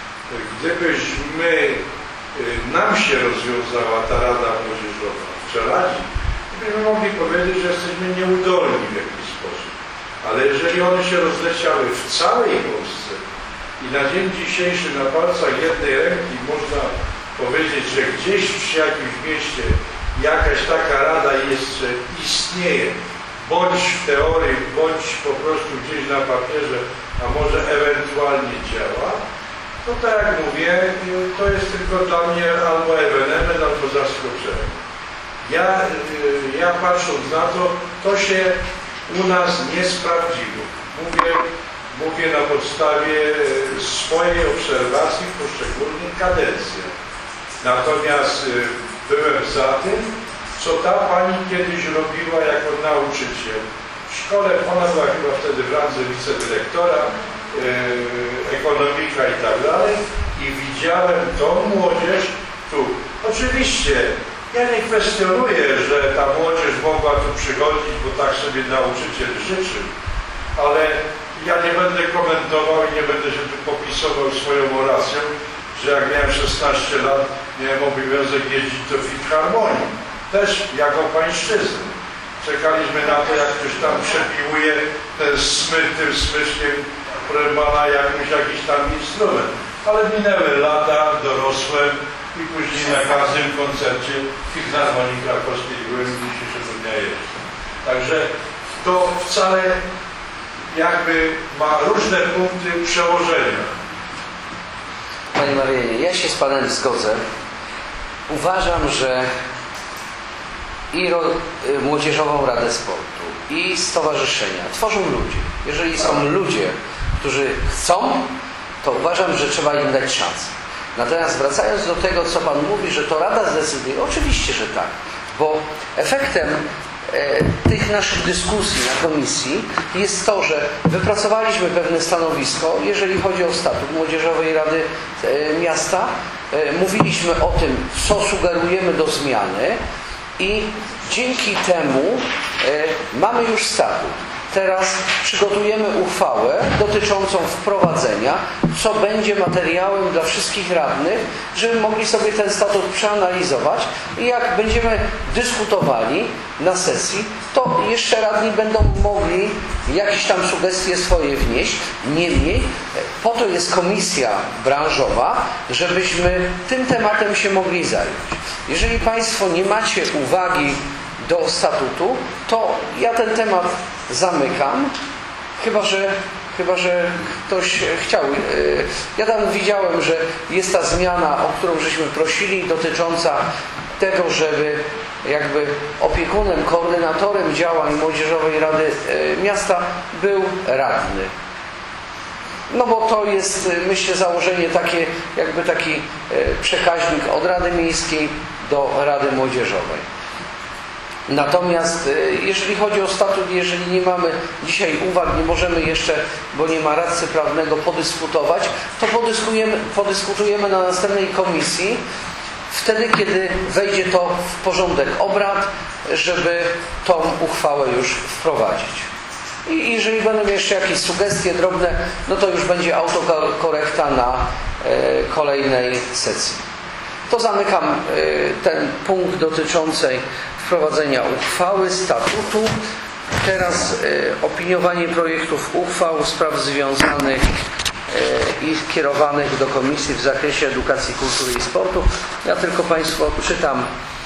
gdybyśmy nam się rozwiązała ta Rada Młodzieżowa w Czeladzi, byśmy mogli powiedzieć, że jesteśmy nieudolni w jakiś sposób. Ale jeżeli one się rozleciały w całej Polsce i na dzień dzisiejszy na palcach jednej ręki można powiedzieć, że gdzieś w jakimś mieście jakaś taka rada jeszcze istnieje, bądź w teorii, bądź po prostu gdzieś na papierze, a może ewentualnie działa, to tak jak mówię, to jest tylko dla mnie albo ewenement, albo zaskoczenie. Ja, ja patrząc na to, to się u nas nie sprawdziło. Mówię, mówię na podstawie swojej obserwacji w poszczególnych kadencjach. Natomiast byłem za tym, co ta pani kiedyś robiła jako nauczyciel. W szkole ona była chyba wtedy w randze wicedyrektora, yy, ekonomika i tak dalej i widziałem tą młodzież tu. Oczywiście ja nie kwestionuję, że ta młodzież mogła tu przychodzić, bo tak sobie nauczyciel życzy, ale ja nie będę komentował i nie będę się tu popisował swoją oracją, że jak miałem szesnaście lat, miałem obowiązek jeździć do filharmonii. Też jako pańszczyzny. Czekaliśmy na to, jak ktoś tam przepiłuje ten smycz, tym smyczkiem prębana jakimś jakiś tam instrument. Ale minęły lata, dorosłem i później na każdym koncercie Filharmonii Krakowskiej byłem i dzisiejszego dnia jeszcze. Także to wcale jakby ma różne punkty przełożenia. Panie Marianie, ja się z Panem zgodzę. Uważam, że i ro, y, Młodzieżową Radę Sportu, i stowarzyszenia tworzą ludzie. Jeżeli są ludzie, którzy chcą, to uważam, że trzeba im dać szansę. Natomiast wracając do tego, co Pan mówi, że to Rada zdecyduje, oczywiście, że tak, bo efektem e, tych naszych dyskusji na komisji jest to, że wypracowaliśmy pewne stanowisko, jeżeli chodzi o statut Młodzieżowej Rady e, Miasta. E, mówiliśmy o tym, co sugerujemy do zmiany i dzięki temu e, mamy już statut. Teraz przygotujemy uchwałę dotyczącą wprowadzenia, co będzie materiałem dla wszystkich radnych, żeby mogli sobie ten statut przeanalizować i jak będziemy dyskutowali na sesji, to jeszcze radni będą mogli jakieś tam sugestie swoje wnieść. Niemniej po to jest komisja branżowa, żebyśmy tym tematem się mogli zająć. Jeżeli Państwo nie macie uwagi do statutu, to ja ten temat zamykam, chyba że, chyba, że ktoś chciał. Ja tam widziałem, że jest ta zmiana, o którą żeśmy prosili, dotycząca tego, żeby jakby opiekunem, koordynatorem działań Młodzieżowej Rady Miasta był radny. No bo to jest, myślę, założenie takie, jakby taki przekaźnik od Rady Miejskiej do Rady Młodzieżowej. Natomiast jeżeli chodzi o statut, jeżeli nie mamy dzisiaj uwag, nie możemy jeszcze, bo nie ma radcy prawnego, podyskutować, to podyskutujemy, podyskutujemy na następnej komisji, wtedy kiedy wejdzie to w porządek obrad, żeby tą uchwałę już wprowadzić. I jeżeli będą jeszcze jakieś sugestie drobne, no to już będzie autokorekta na kolejnej sesji. To zamykam ten punkt dotyczący wprowadzenia uchwały, statutu. Teraz opiniowanie projektów uchwał, spraw związanych i kierowanych do komisji w zakresie edukacji, kultury i sportu. Ja tylko Państwu czytam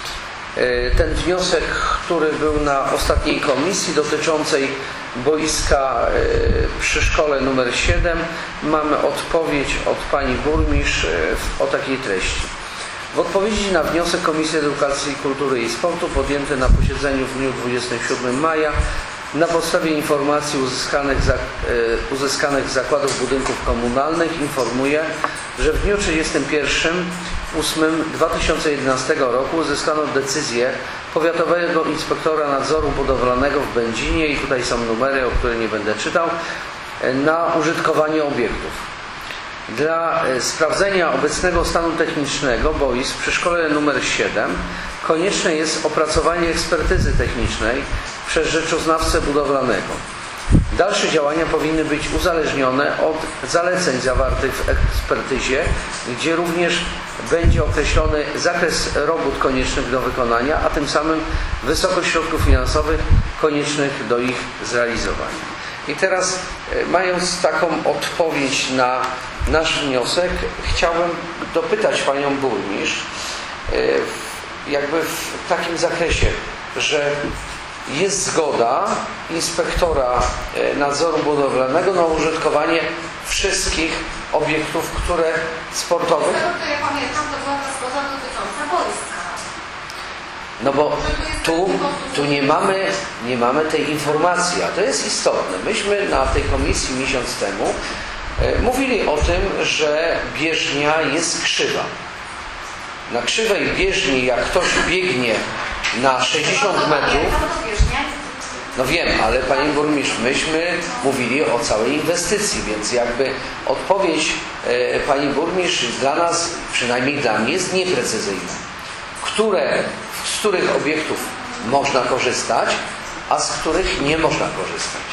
ten wniosek, który był na ostatniej komisji dotyczącej boiska przy szkole numer siedem, mamy odpowiedź od pani burmistrz o takiej treści. W odpowiedzi na wniosek Komisji Edukacji, Kultury i Sportu podjęty na posiedzeniu w dniu dwudziestego siódmego maja na podstawie informacji uzyskanych, uzyskanych z zakładów budynków komunalnych informuję, że w dniu trzydziestego pierwszego ósmego dwa tysiące jedenastego roku uzyskano decyzję Powiatowego Inspektora Nadzoru Budowlanego w Będzinie i tutaj są numery, o które nie będę czytał, na użytkowanie obiektów. Dla sprawdzenia obecnego stanu technicznego boisk przy szkole numer siedem konieczne jest opracowanie ekspertyzy technicznej przez rzeczoznawcę budowlanego. Dalsze działania powinny być uzależnione od zaleceń zawartych w ekspertyzie, gdzie również będzie określony zakres robót koniecznych do wykonania, a tym samym wysokość środków finansowych koniecznych do ich zrealizowania. I teraz, mając taką odpowiedź na nasz wniosek, chciałem dopytać panią burmistrz jakby w takim zakresie, że jest zgoda inspektora nadzoru budowlanego na użytkowanie wszystkich obiektów, które sportowych. To ja pamiętam, to była ta zgoda dotycząca boiska. No bo tu, tu nie mamy, nie mamy tej informacji, a to jest istotne. Myśmy na tej komisji miesiąc temu e, mówili o tym, że bieżnia jest krzywa. Na krzywej bieżni, jak ktoś biegnie na sześćdziesiąt metrów, no wiem, ale panie burmistrz, myśmy mówili o całej inwestycji, więc jakby odpowiedź e, pani burmistrz dla nas, przynajmniej dla mnie, jest nieprecyzyjna. Które, z których obiektów można korzystać, a z których nie można korzystać.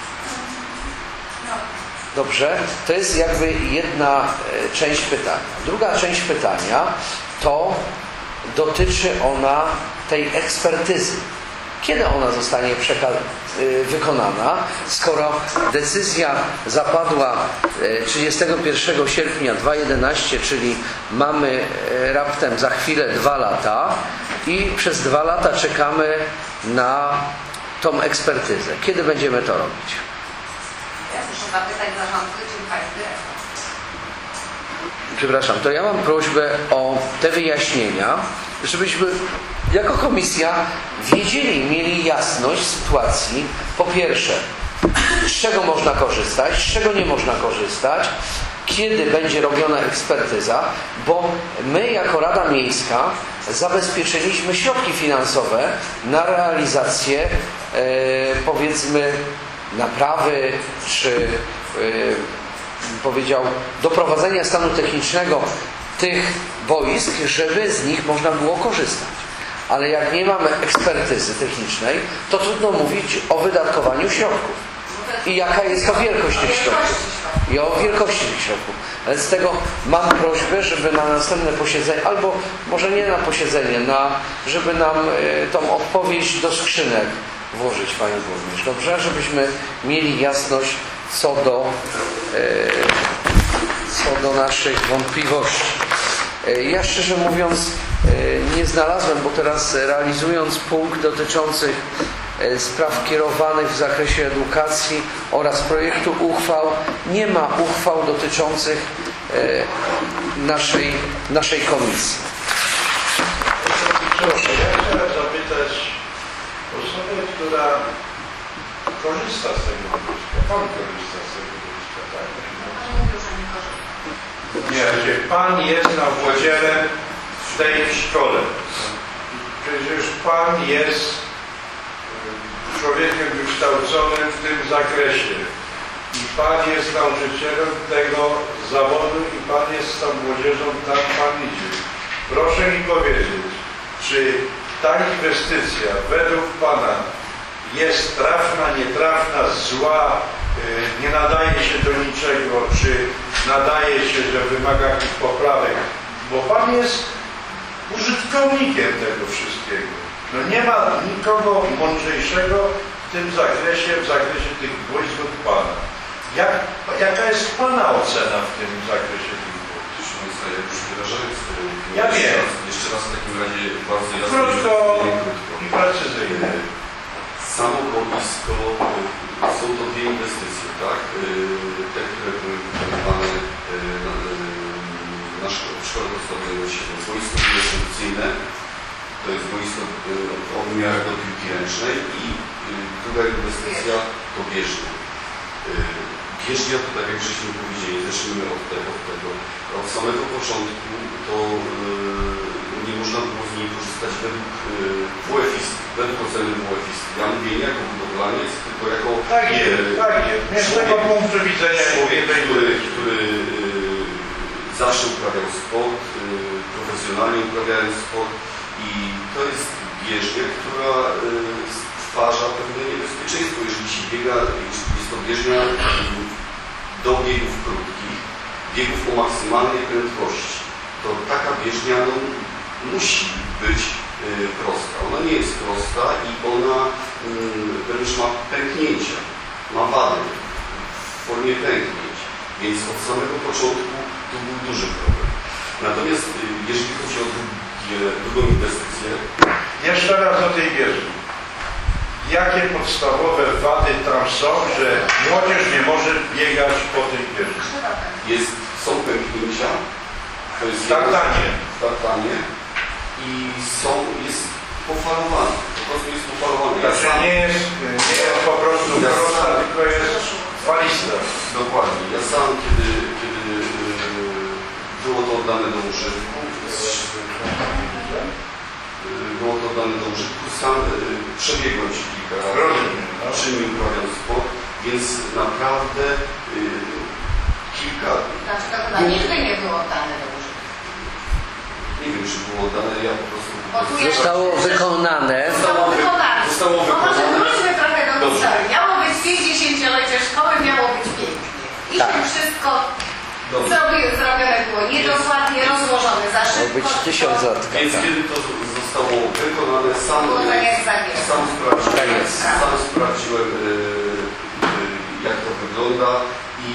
Dobrze? To jest jakby jedna e, część pytania. Druga część pytania to dotyczy ona tej ekspertyzy. Kiedy ona zostanie wykonana, skoro decyzja zapadła trzydziestego pierwszego sierpnia dwa tysiące jedenastego, czyli mamy raptem za chwilę dwa lata i przez dwa lata czekamy na tą ekspertyzę. Kiedy będziemy to robić? Ja muszę zapytać zarządcy, czy Państwo. Przepraszam, to ja mam prośbę o te wyjaśnienia, żebyśmy jako komisja wiedzieli, mieli jasność sytuacji, po pierwsze, z czego można korzystać, z czego nie można korzystać, kiedy będzie robiona ekspertyza, bo my jako Rada Miejska zabezpieczyliśmy środki finansowe na realizację e, powiedzmy naprawy czy e, powiedział doprowadzenia stanu technicznego tych boisk, żeby z nich można było korzystać. Ale jak nie mamy ekspertyzy technicznej, to trudno mówić o wydatkowaniu środków. I jaka jest to wielkość tych środków. I o wielkości tych środków. Ale z tego mam prośbę, żeby na następne posiedzenie, albo może nie na posiedzenie, na, żeby nam y, tą odpowiedź do skrzynek włożyć, panie burmistrz. Dobrze? Żebyśmy mieli jasność co do, y, co do naszych wątpliwości. Ja szczerze mówiąc nie znalazłem, bo teraz realizując punkt dotyczący spraw kierowanych w zakresie edukacji oraz projektu uchwał, nie ma uchwał dotyczących naszej, naszej komisji. Proszę, ja chciałem zapytać osobę, która korzysta z tego boiska. Pan korzysta z tego boiska, tak? Nie, że Pan jest nauczycielem w tej szkole. Przecież Pan jest człowiekiem wykształconym w tym zakresie. I Pan jest nauczycielem tego zawodu i Pan jest z tą młodzieżą, tam Pan idzie. Proszę mi powiedzieć, czy ta inwestycja według Pana jest trafna, nietrafna, zła, nie nadaje się do niczego, czy nadaje się, że wymaga jakichś poprawek, bo Pan jest użytkownikiem tego wszystkiego. No nie ma nikogo mądrzejszego w tym zakresie, w zakresie tych boisk od Pana. Jak, jaka jest Pana ocena w tym zakresie tych boisk? Państwa, ja już wyrażając Ja wiem. jeszcze raz w takim razie bardzo jasno Krótko i krótko. i precyzyjnie. Samo boisko, są to dwie inwestycje, tak? Te, które były wykonywane na, na szkole podstawowej numer siedem. Boisko inwestycyjne, to jest boisko o wymiarach do piłki ręcznej i druga inwestycja to bieżnia. Bieżnia to, tak jak żeśmy powiedzieli, zacznijmy od tego, od tego. Od samego początku to yy, nie można było z niej korzystać według W F I S, według oceny W F I S. Ja mówię nie jako budowlaniec, tylko jako Tak jest, yy, tak jest. Nie z tego punktu widzenia człowiek, mówię, który, który yy, zawsze uprawiał sport, yy, profesjonalnie uprawiając sport i to jest bieżnia, która yy, stwarza pewne niebezpieczeństwo, jeżeli się biega, jest to bieżnia do biegów krótkich, biegów o maksymalnej prędkości. To taka bieżnia no, musi być y, prosta. Ona nie jest prosta i ona y, wręcz ma pęknięcia, ma wady w formie pęknięć. Więc od samego początku to był duży problem. Natomiast y, jeżeli chodzi o drugie, drugą inwestycję... Jeszcze raz do tej bieżni. Jakie podstawowe wady tam są, że młodzież nie może biegać po tej bieżni? Jest, są pęknięcia, to jest Tartanie. tartanie i są, jest pofalowane, po prostu jest pofalowane. Ja Znaczy sam, nie jest, nie jest po prostu Ja prosta, sam- tylko jest falista. dokładnie, ja sam kiedy, kiedy yy, było to oddane do użytku, yy, było to oddane do użytku, sam yy, przebiegłem się kilka razy, Rozumiem, no. czynnie uprawiam sport, więc naprawdę yy, kilka, Znaczy to chyba nigdy nie było oddane do użytku. nie wiem czy było oddane, ja po prostu... Bo tu jest- Zostało wykonane. Zostało wykonane. Zostało No może wykonane. wróćmy trochę do Dobrze. historii. Miało być pięćdziesięciolecie szkoły, miało być pięknie. I Tak. się wszystko Dobrze. zrobi- zrobione było niedokładnie, rozłożone za Miało szybko. być tysiąc lat. Więc kiedy to zostało wykonane, sam, Było tak jak zawieszone. sam sprawdziłem, Tak jest. sam sprawdziłem y, y, jak to wygląda i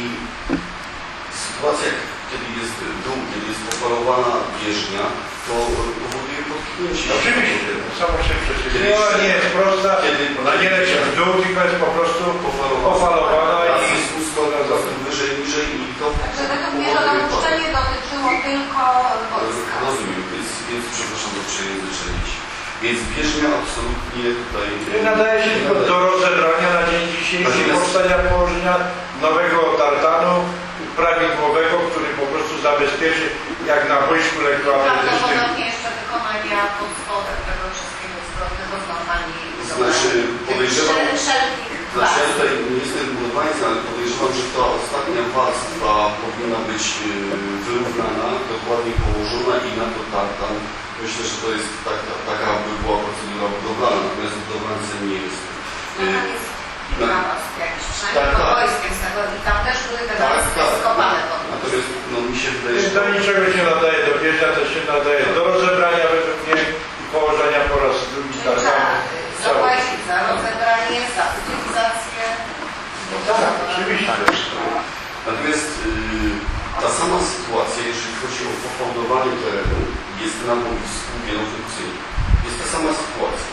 sytuacja, kiedy jest dół, kiedy jest pofalowana bieżnia, to powoduje potknięcie. Oczywiście, samo się przeciwdziała, nie jest prosta, ona nie leci w dół, tylko jest po prostu pofalowana Raz i jest usko, raz wyżej, niżej i to Także według mnie to powoduje dopuszczenie dotyczyło tylko wojska. Rozumiem, więc, więc przepraszam za przejęzyczenie się. Więc bieżnia absolutnie tutaj... nie nadaje się tylko do rozebrania na dzień dzisiejszy Natomiast- powstania położenia nowego tartanu prawidłowego, który po prostu zabezpieczy jak na boisku lekkoatletycznym. Prawdopodobnie jeszcze wykonania pod spodem tego wszystkiego zgodnego z normami. Znaczy, podejrzewam- Wszelkich Znaczy ja baz. tutaj nie jestem budowlańcem, ale podejrzewam, że ta ostatnia warstwa powinna być yy, wyrównana, dokładnie położona i na to tartan. Myślę, że to jest taka, taka by była procedura budowlana, natomiast budowlańcem nie jest. No tam jest kilka warstw jakichś, przynajmniej Tak, pod tak. wojskiem z tego i tam też były te Tak, warstwy tak. skopane pod nim. Natomiast no, mi się wydaje, że To niczego się nadaje do bieżnia, to się nadaje do rozebrania według mnie i położenia po raz drugi Czyli trzeba tartanu. y, zapłacić za rozebranie, za utylizację. Tak, oczywiście. Natomiast yy, ta sama sytuacja, jeżeli chodzi o pofałdowanie terenu, jest na boisku wielofunkcyjnym. Jest ta sama sytuacja.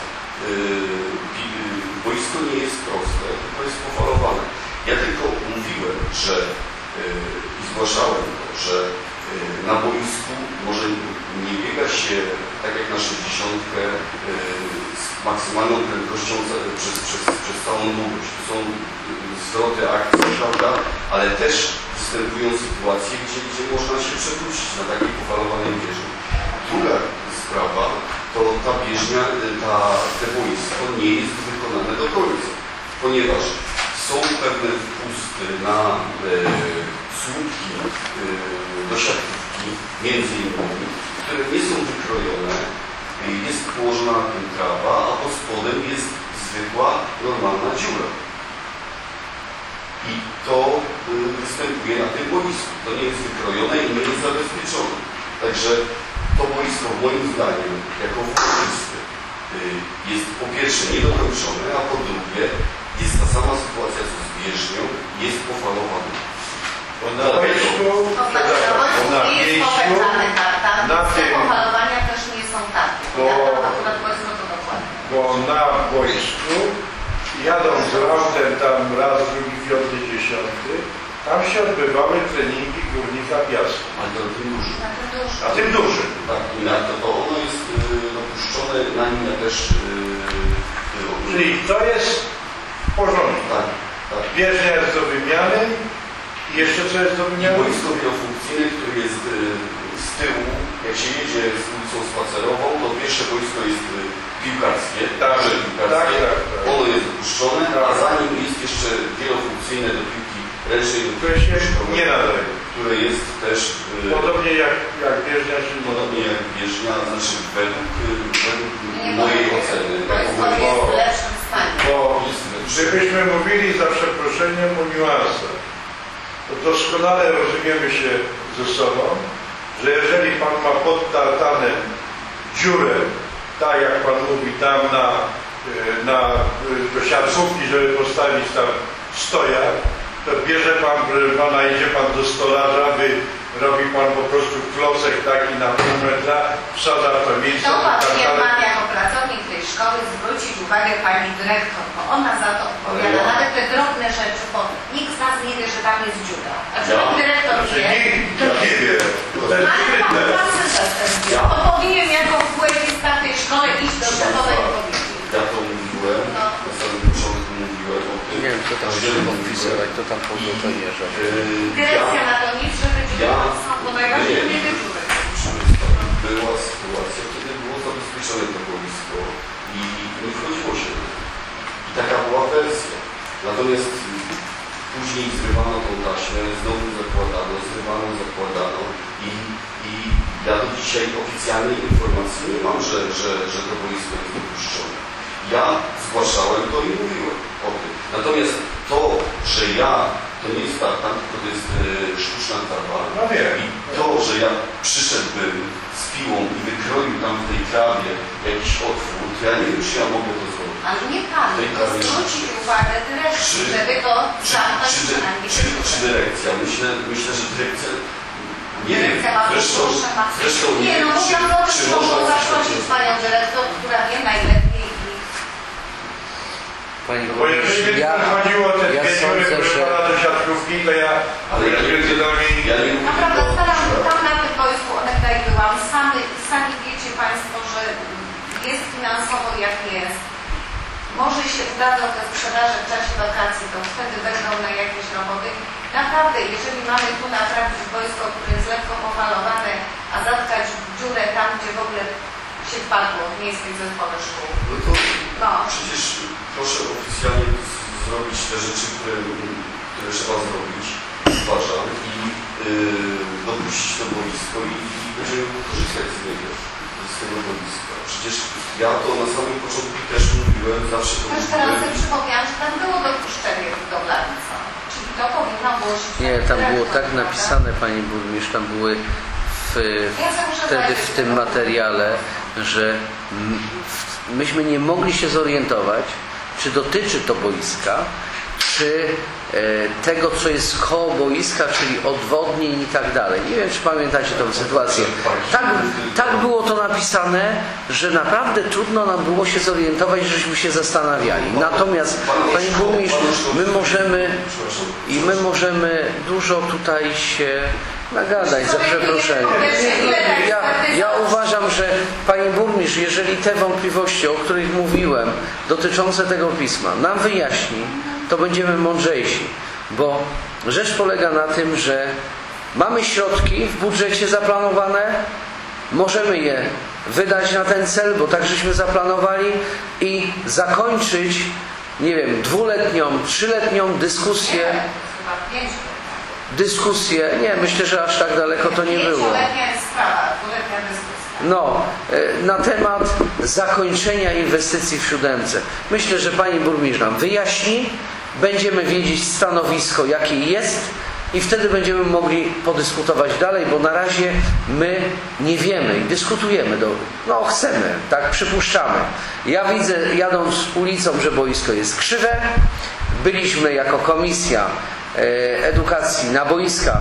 Yy, yy, boisko nie jest proste, tylko jest pofalowane. Ja tylko mówiłem, że yy, i zgłaszałem to, że yy, na boisku może nie biega się tak jak na sześćdziesiątkę yy, z maksymalną prędkością za- przez, przez, przez całą długość. To są yy, zwroty akcji, prawda? Ale też występują sytuacje, gdzie, gdzie można się przewrócić na takiej pofalowanej bieżni. Druga sprawa to ta bieżnia, ta, te boisko nie jest wykonane do końca, ponieważ są pewne wpusty na e, słupki e, do siatkówki, między innymi, które nie są wykrojone, e, jest położona na tym trawa, a pod spodem jest zwykła, normalna dziura. I to y, występuje na tym boisku. To nie jest wykrojone i nie jest zabezpieczone. Także to boisko moim zdaniem, jako województwo, y, jest po pierwsze niedokończone, a po drugie jest ta sama sytuacja co z bieżnią, jest pofalowane. Bo na boisku, To znaczy na bo na wojsku nie jest miejscu jadąc autem tam raz, drugi, piąty, dziesiąty, tam się odbywały treningi Górnika Piastu. Ale to tym dużym. A tym dużym. Tak, i na to, to ono jest y, dopuszczone, na nim ja też... Y, y, Czyli to jest w porządku. tak, tak. Bieżnia jest do wymiany i jeszcze co jest do I wymiany? boisko wielofunkcyjne, które jest y, z tyłu, jak się jedzie z ulicą spacerową, to pierwsze boisko jest y, piłkarskie, Tak, także piłkarskie, tak, tak, tak. ono jest dopuszczone, Tak. a za nim jest jeszcze wielofunkcyjne do piłki ręcznej, do Które piłki się szkoły, nie nadaje. które jest też y, Podobnie jak, jak bieżnia, czyli podobnie jak bieżnia, znaczy według, y, według Nie mojej podobnie. oceny. Boisko jako- jest w lepszym stanie. bo jest lepsze. gdybyśmy mówili za przeproszeniem o niuansach, to doskonale rozumiemy się ze sobą, że jeżeli Pan ma pod tartanem dziurę, tak jak Pan mówi, tam na, y, na, y, do siatkówki, żeby postawić tam stojak, to bierze Pan, proszę Pana, idzie Pan do stolarza, wy, robi Pan po prostu klocek taki na pół metra, wsadza w to miejsce. To pod powinien tartanem. Pan jako pracownik tej szkoły zwrócić uwagę Pani dyrektor, bo ona za to odpowiada. Ja- Nawet te drobne rzeczy, bo nikt z nas nie wie, że tam jest dziura. A czy Ja- Pani dyrektor Znaczy, wie? nikt ja nie wie, to jest Ale Pan wstydne. pracę Ja- On powinien jako wpływista w tej szkole iść do szefowej i powiedzieć. Ja to mówiłem, No. na samym początku mówiłem o tym. Nie wiem, co tam Każdemu trzeba mówiłem. wpisywać, to tam podło to nie, że... Yy, Dyrekcja ja- na to nic, żeby dziury Ja- są, bo najważniejsze nie. nie te dziury. Była sytuacja, kiedy było zabezpieczone to boisko i nie wchodziło się do tego. I taka była wersja. Natomiast później zrywano tą taśmę, znowu zakładano, zrywano, zakładano i, i ja do dzisiaj oficjalnej informacji nie mam, że, że, że to boisko jest dopuszczone. Ja zgłaszałem to i mówiłem o tym. Natomiast to, że ja, to nie jest tartan, tylko to jest e, sztuczna trawa. No wiem. I to, że ja przyszedłbym z piłą i wykroił tam w tej trawie jakiś otwór, to ja nie wiem, czy ja mogę to zrobić. Ale nie Pan, Tej tylko prawie zwrócić rzeczy. uwagę dyrekcji, Czy- żeby to Czy, zamknąć czy, przynajmniej czy, czy dyrekcja? Myślę, myślę, że dyrekcja... Nie wiem, Dyrekcja ma zresztą, proszę, ma- zresztą nie Nie, wiem, no czy, można o czy tym można mogą coś zaprosić takiego- Panią dyrektor, która wie najlepiej i Pani Bo jeżeli by ja, chodziło o te ja dwie dziury, sądzę, które że... Pana do siatkówki, to ja Ale ja nie, między nami... ja nie mówię naprawdę tylko- staram się tam na tym boisku, onegdaj byłam, sami, sami wiecie Państwo, że jest finansowo jak jest. Może się udadzą te sprzedaże w czasie wakacji, to wtedy będą na jakieś roboty. Naprawdę, jeżeli mamy tu naprawić boisko, które jest lekko pomalowane, a zatkać dziurę tam, gdzie w ogóle się wpadło w miejskich zespołach szkół. No to No. przecież proszę oficjalnie z- zrobić te rzeczy, które, które trzeba zrobić, uważam, i yy, dopuścić to boisko i, i będziemy mógł korzystać z niego, z tego boiska. Przecież ja to na samym początku też mówiłem, zawsze to Też teraz mówiłem. sobie przypomniałam, że tam było dopuszczenie budowlańca. Czyli to powinno było się... Nie, tam było tak napisane, Pani Burmistrz, tam były w, Ja sobie muszę wtedy zajrzeć w tym do tego. materiale, że m- myśmy nie mogli się zorientować, czy dotyczy to boiska, czy e, tego, co jest koło boiska, czyli odwodnień i tak dalej. Nie wiem, czy pamiętacie tę sytuację. Tak, tak było to napisane, że naprawdę trudno nam było się zorientować, żeśmy się zastanawiali. Natomiast, Pani Burmistrz, my możemy i my możemy dużo tutaj się nagadać, za przeproszeniem. Ja, ja uważam, że Pani Burmistrz, jeżeli te wątpliwości, o których mówiłem, dotyczące tego pisma, nam wyjaśni, to będziemy mądrzejsi, bo rzecz polega na tym, że mamy środki w budżecie zaplanowane, możemy je wydać na ten cel, bo tak żeśmy zaplanowali i zakończyć, nie wiem, dwuletnią, trzyletnią dyskusję, Chyba pięć dyskusję, nie, myślę, że aż tak daleko to nie było. Pięcioletnia jest sprawa, dwuletnia dyskusja. No, e, na temat zakończenia inwestycji w siódemce. Myślę, że Pani Burmistrz nam wyjaśni, będziemy wiedzieć stanowisko, jakie jest i wtedy będziemy mogli podyskutować dalej, bo na razie my nie wiemy i dyskutujemy. Do, no chcemy, tak przypuszczamy. Ja widzę, jadąc ulicą, że boisko jest krzywe. Byliśmy jako komisja e, edukacji na boiskach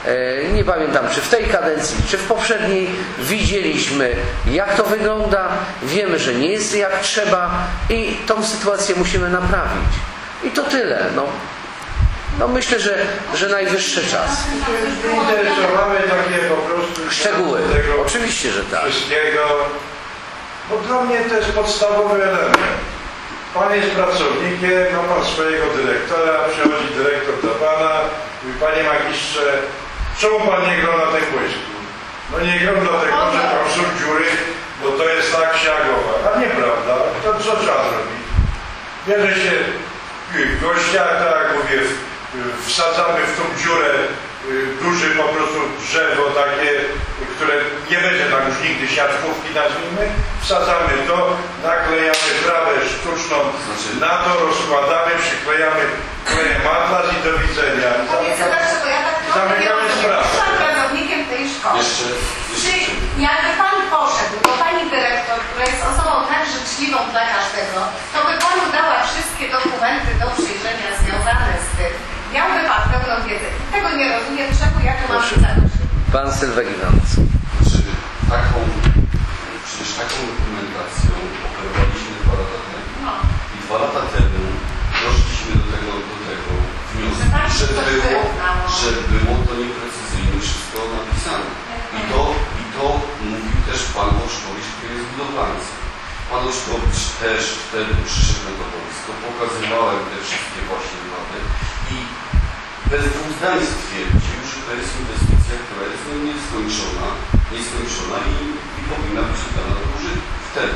Nie pamiętam, czy w tej kadencji, czy w poprzedniej widzieliśmy, jak to wygląda. Wiemy, że nie jest jak trzeba i tą sytuację musimy naprawić. I to tyle. No, no myślę, że, że najwyższy czas. Interesowały takie po prostu Szczegóły. tego Oczywiście, że tak. wszystkiego. Bo dla mnie to jest podstawowy element. Pan jest pracownikiem, ma pan swojego dyrektora, przychodzi dyrektor do pana, mówi: panie magistrze, czemu pan nie grał na tym boisku? No nie grał dlatego, że tam są dziury, bo to jest tak siagowa. A nieprawda, to co trzeba zrobić? Bierze się gościa, tak jak mówię, wsadzamy w tą dziurę duży po prostu drzewo takie, które nie będzie tam już nigdy siatkówki, nazwijmy, wsadzamy to, naklejamy trawę sztuczną, na to rozkładamy, przyklejamy klejem atlas i do widzenia. Zamykamy sprawę. Jestem pracownikiem tej szkoły. Jeszcze, Czy jakby pan poszedł do pani dyrektor, która jest osobą tak życzliwą dla każdego, to by panu dała wszystkie dokumenty do przyjrzenia związane z tym. Miałby pan pełną wiedzę. Tego nie rozumiem, czemu ja to mam zacząć. Pan Sylwek Iwanc. Czy taką, przecież taką dokumentacją operowaliśmy dwa lata temu. No. I dwa lata temu doszliśmy do tego, do tego wniosku, że było, że było to nieprecyzyjnie wszystko napisane. I to, i to mówił też pan Oszkowicz, który jest budowlańcem. Pan Oszkowicz też wtedy przyszedł na to boisko, pokazywałem te wszystkie właśnie wady i bez dwóch zdań stwierdził, że to jest inwestycja, która jest no, nieskończona, nieskończona i, i powinna być wydana do użytku. Wtedy.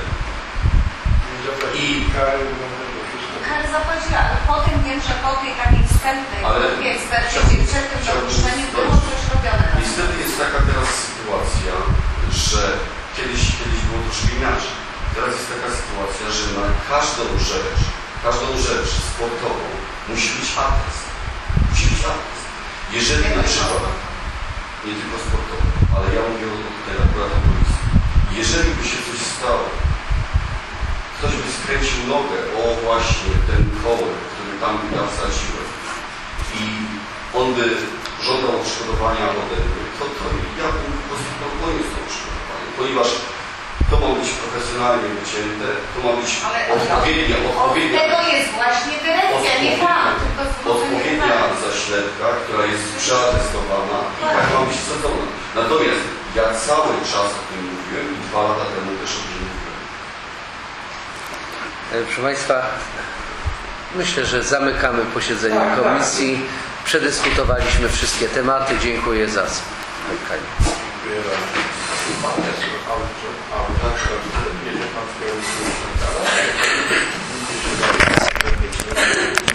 I Ale zapłaciła, ale potem wiem, że po tej takiej wstępnej ekspertyzie przed tym dopuszczeniem było coś robione. Niestety jest taka teraz sytuacja, że kiedyś, kiedyś było troszkę inaczej. Teraz jest taka sytuacja, że na każdą rzecz, każdą rzecz sportową musi być atest. Musi być atest. Jeżeli na przykład, nie tylko sportowo, ale ja mówię o tutaj akurat o policji. Jeżeli by się coś stało, ktoś by skręcił nogę, o właśnie ten kołek, który tam by ja wsadziłem i on by żądał odszkodowania ode mnie, to, to ja bym po prostu to poniósł to odszkodowanie, ponieważ to ma być profesjonalnie wycięte, to ma być odpowiednia, odpowiednia, od tego jest właśnie dyrekcja, nie pan, tylko odpowiednia zaślepka, która jest przeatestowana i tak ma być wsadzona. Natomiast ja cały czas o tym mówiłem i dwa lata temu też o tym mówiłem. Proszę Państwa, myślę, że zamykamy posiedzenie komisji. Przedyskutowaliśmy wszystkie tematy. Dziękuję za spotkanie. Dziękuję bardzo.